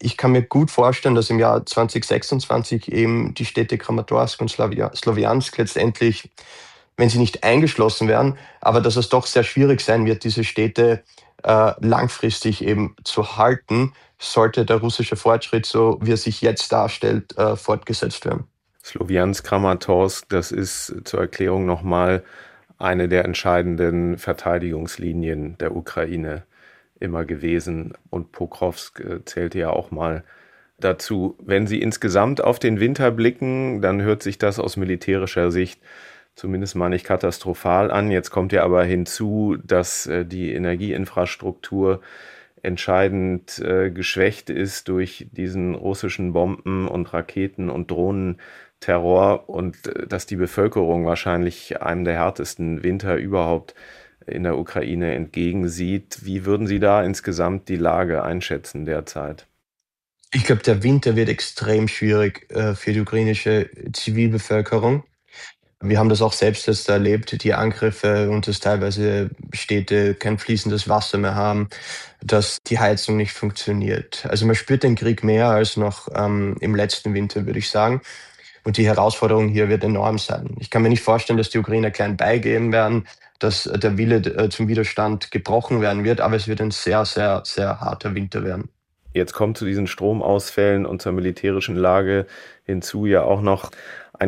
Ich kann mir gut vorstellen, dass im Jahr 2026 eben die Städte Kramatorsk und Sloviansk letztendlich, wenn sie nicht eingeschlossen werden, aber dass es doch sehr schwierig sein wird, diese Städte langfristig eben zu halten, sollte der russische Fortschritt, so wie er sich jetzt darstellt, fortgesetzt werden. Sloviansk, Kramatorsk, das ist zur Erklärung nochmal eine der entscheidenden Verteidigungslinien der Ukraine immer gewesen. Und Pokrovsk zählte ja auch mal dazu. Wenn Sie insgesamt auf den Winter blicken, dann hört sich das aus militärischer Sicht zumindest mal nicht katastrophal an. Jetzt kommt ja aber hinzu, dass die Energieinfrastruktur entscheidend geschwächt ist durch diesen russischen Bomben- und Raketen- und Drohnenterror und dass die Bevölkerung wahrscheinlich einem der härtesten Winter überhaupt in der Ukraine entgegensieht. Wie würden Sie da insgesamt die Lage einschätzen derzeit? Ich glaube, der Winter wird extrem schwierig für die ukrainische Zivilbevölkerung. Wir haben das auch selbst jetzt erlebt, die Angriffe und dass teilweise Städte kein fließendes Wasser mehr haben, dass die Heizung nicht funktioniert. Also man spürt den Krieg mehr als noch im letzten Winter, würde ich sagen. Und die Herausforderung hier wird enorm sein. Ich kann mir nicht vorstellen, dass die Ukrainer klein beigeben werden, dass der Wille zum Widerstand gebrochen werden wird, aber es wird ein sehr, sehr, sehr harter Winter werden. Jetzt kommt zu diesen Stromausfällen und zur militärischen Lage hinzu ja auch noch ein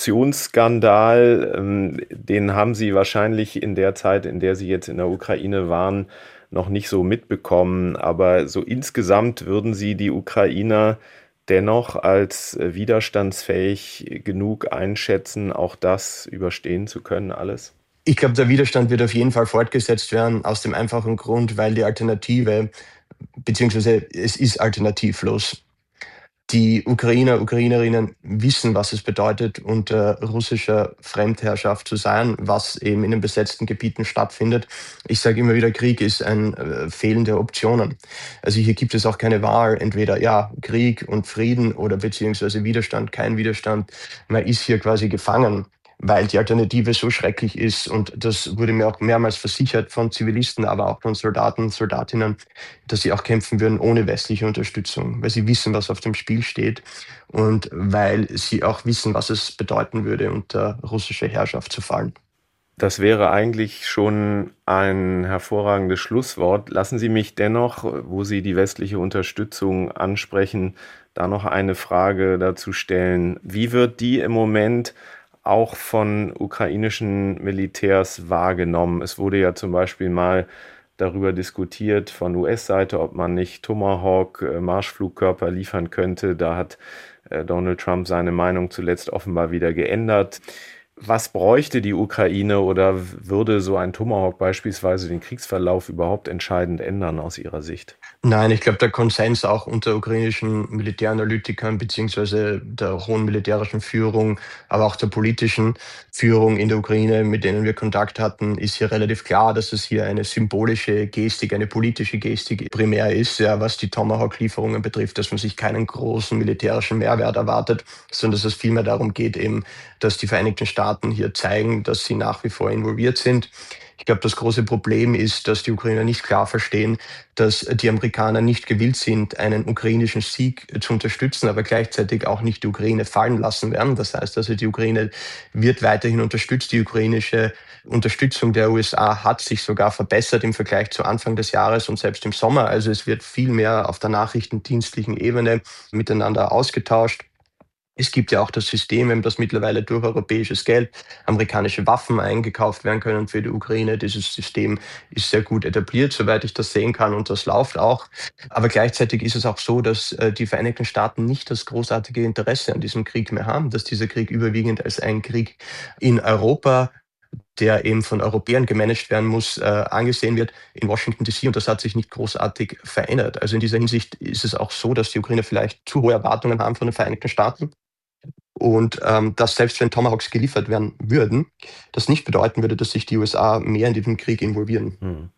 Korruptionsskandal. Den haben Sie wahrscheinlich in der Zeit, in der Sie jetzt in der Ukraine waren, noch nicht so mitbekommen. Aber so insgesamt würden Sie die Ukrainer dennoch als widerstandsfähig genug einschätzen, auch das überstehen zu können, alles? Ich glaube, der Widerstand wird auf jeden Fall fortgesetzt werden, aus dem einfachen Grund, weil die Alternative, beziehungsweise es ist alternativlos. Die Ukrainer, Ukrainerinnen wissen, was es bedeutet, unter russischer Fremdherrschaft zu sein, was eben in den besetzten Gebieten stattfindet. Ich sage immer wieder, Krieg ist ein Fehlen der Optionen. Also hier gibt es auch keine Wahl, entweder ja, Krieg und Frieden oder beziehungsweise Widerstand, kein Widerstand. Man ist hier quasi gefangen, weil die Alternative so schrecklich ist. Und das wurde mir auch mehrmals versichert von Zivilisten, aber auch von Soldaten, Soldatinnen, dass sie auch kämpfen würden ohne westliche Unterstützung, weil sie wissen, was auf dem Spiel steht und weil sie auch wissen, was es bedeuten würde, unter russische Herrschaft zu fallen. Das wäre eigentlich schon ein hervorragendes Schlusswort. Lassen Sie mich dennoch, wo Sie die westliche Unterstützung ansprechen, da noch eine Frage dazu stellen. Wie wird die im Moment auch von ukrainischen Militärs wahrgenommen? Es wurde ja zum Beispiel mal darüber diskutiert von US-Seite, ob man nicht Tomahawk Marschflugkörper liefern könnte. Da hat Donald Trump seine Meinung zuletzt offenbar wieder geändert. Was bräuchte die Ukraine oder würde so ein Tomahawk beispielsweise den Kriegsverlauf überhaupt entscheidend ändern aus Ihrer Sicht? Nein, ich glaube, der Konsens auch unter ukrainischen Militäranalytikern beziehungsweise der hohen militärischen Führung, aber auch der politischen Führung in der Ukraine, mit denen wir Kontakt hatten, ist hier relativ klar, dass es hier eine symbolische Gestik, eine politische Gestik primär ist, ja, was die Tomahawk-Lieferungen betrifft, dass man sich keinen großen militärischen Mehrwert erwartet, sondern dass es vielmehr darum geht, eben, dass die Vereinigten Staaten hier zeigen, dass sie nach wie vor involviert sind. Ich glaube, das große Problem ist, dass die Ukrainer nicht klar verstehen, dass die Amerikaner nicht gewillt sind, einen ukrainischen Sieg zu unterstützen, aber gleichzeitig auch nicht die Ukraine fallen lassen werden. Das heißt also, die Ukraine wird weiterhin unterstützt. Die ukrainische Unterstützung der USA hat sich sogar verbessert im Vergleich zu Anfang des Jahres und selbst im Sommer. Also es wird viel mehr auf der nachrichtendienstlichen Ebene miteinander ausgetauscht. Es gibt ja auch das System, dass mittlerweile durch europäisches Geld amerikanische Waffen eingekauft werden können für die Ukraine. Dieses System ist sehr gut etabliert, soweit ich das sehen kann, und das läuft auch. Aber gleichzeitig ist es auch so, dass die Vereinigten Staaten nicht das großartige Interesse an diesem Krieg mehr haben, dass dieser Krieg überwiegend als ein Krieg in Europa, der eben von Europäern gemanagt werden muss, angesehen wird in Washington DC, und das hat sich nicht großartig verändert. Also in dieser Hinsicht ist es auch so, dass die Ukrainer vielleicht zu hohe Erwartungen haben von den Vereinigten Staaten und dass selbst wenn Tomahawks geliefert werden würden, das nicht bedeuten würde, dass sich die USA mehr in diesen Krieg involvieren.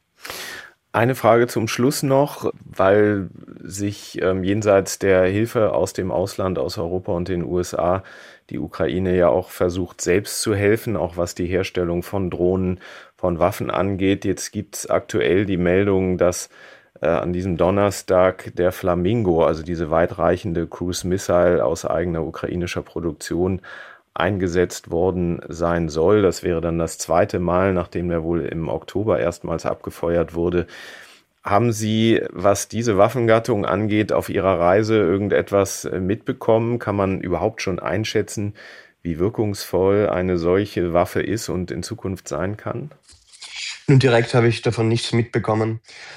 Eine Frage zum Schluss noch, weil sich jenseits der Hilfe aus dem Ausland, aus Europa und den USA, die Ukraine ja auch versucht, selbst zu helfen, auch was die Herstellung von Drohnen, von Waffen angeht. Jetzt gibt es aktuell die Meldung, dass an diesem Donnerstag der Flamingo, also diese weitreichende Cruise Missile aus eigener ukrainischer Produktion, eingesetzt worden sein soll. Das wäre dann das zweite Mal, nachdem der wohl im Oktober erstmals abgefeuert wurde. Haben Sie, was diese Waffengattung angeht, auf Ihrer Reise irgendetwas mitbekommen? Kann man überhaupt schon einschätzen, wie wirkungsvoll eine solche Waffe ist und in Zukunft sein kann? Nun, direkt habe ich davon nichts mitbekommen.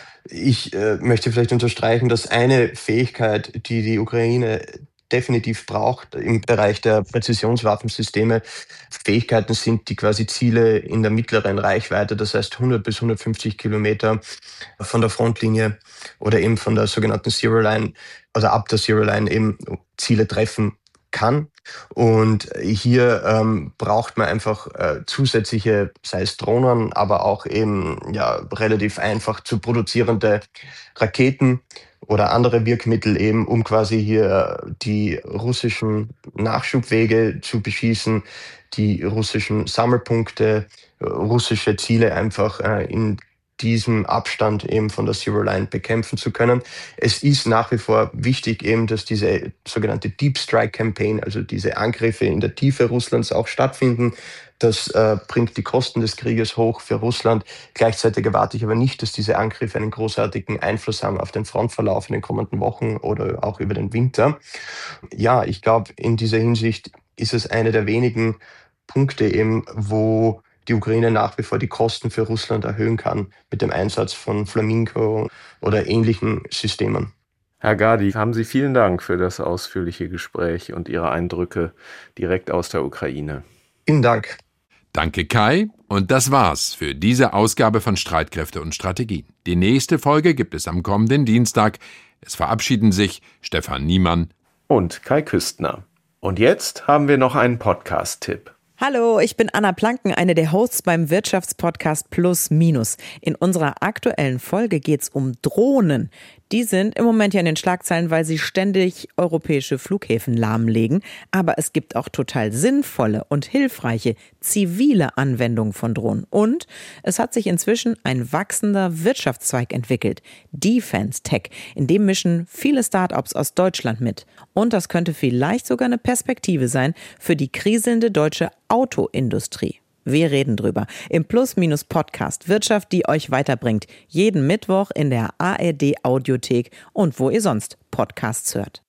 Ich möchte vielleicht unterstreichen, dass eine Fähigkeit, die die Ukraine definitiv braucht im Bereich der Präzisionswaffensysteme, Fähigkeiten sind, die quasi Ziele in der mittleren Reichweite, das heißt 100 bis 150 Kilometer von der Frontlinie oder eben von der sogenannten Zero Line, also ab der Zero Line eben Ziele treffen kann. Und hier braucht man einfach zusätzliche, sei es Drohnen, aber auch eben relativ einfach zu produzierende Raketen oder andere Wirkmittel eben, um quasi hier die russischen Nachschubwege zu beschießen, die russischen Sammelpunkte, russische Ziele einfach in diesem Abstand eben von der Zero Line bekämpfen zu können. Es ist nach wie vor wichtig eben, dass diese sogenannte Deep Strike Campaign, also diese Angriffe in der Tiefe Russlands auch stattfinden. Das bringt die Kosten des Krieges hoch für Russland. Gleichzeitig erwarte ich aber nicht, dass diese Angriffe einen großartigen Einfluss haben auf den Frontverlauf in den kommenden Wochen oder auch über den Winter. Ja, ich glaube, in dieser Hinsicht ist es eine der wenigen Punkte eben, wo die Ukraine nach wie vor die Kosten für Russland erhöhen kann mit dem Einsatz von Flamingo oder ähnlichen Systemen. Herr Gadi, haben Sie vielen Dank für das ausführliche Gespräch und Ihre Eindrücke direkt aus der Ukraine. Vielen Dank. Danke, Kai. Und das war's für diese Ausgabe von Streitkräfte und Strategien. Die nächste Folge gibt es am kommenden Dienstag. Es verabschieden sich Stefan Niemann und Kai Küstner. Und jetzt haben wir noch einen Podcast-Tipp. Hallo, ich bin Anna Planken, eine der Hosts beim Wirtschaftspodcast Plus Minus. In unserer aktuellen Folge geht's um Drohnen. Die sind im Moment ja in den Schlagzeilen, weil sie ständig europäische Flughäfen lahmlegen. Aber es gibt auch total sinnvolle und hilfreiche zivile Anwendungen von Drohnen. Und es hat sich inzwischen ein wachsender Wirtschaftszweig entwickelt. Defense Tech. In dem mischen viele Startups aus Deutschland mit. Und das könnte vielleicht sogar eine Perspektive sein für die kriselnde deutsche Autoindustrie. Wir reden drüber im Plus-Minus-Podcast Wirtschaft, die euch weiterbringt. Jeden Mittwoch in der ARD Audiothek und wo ihr sonst Podcasts hört.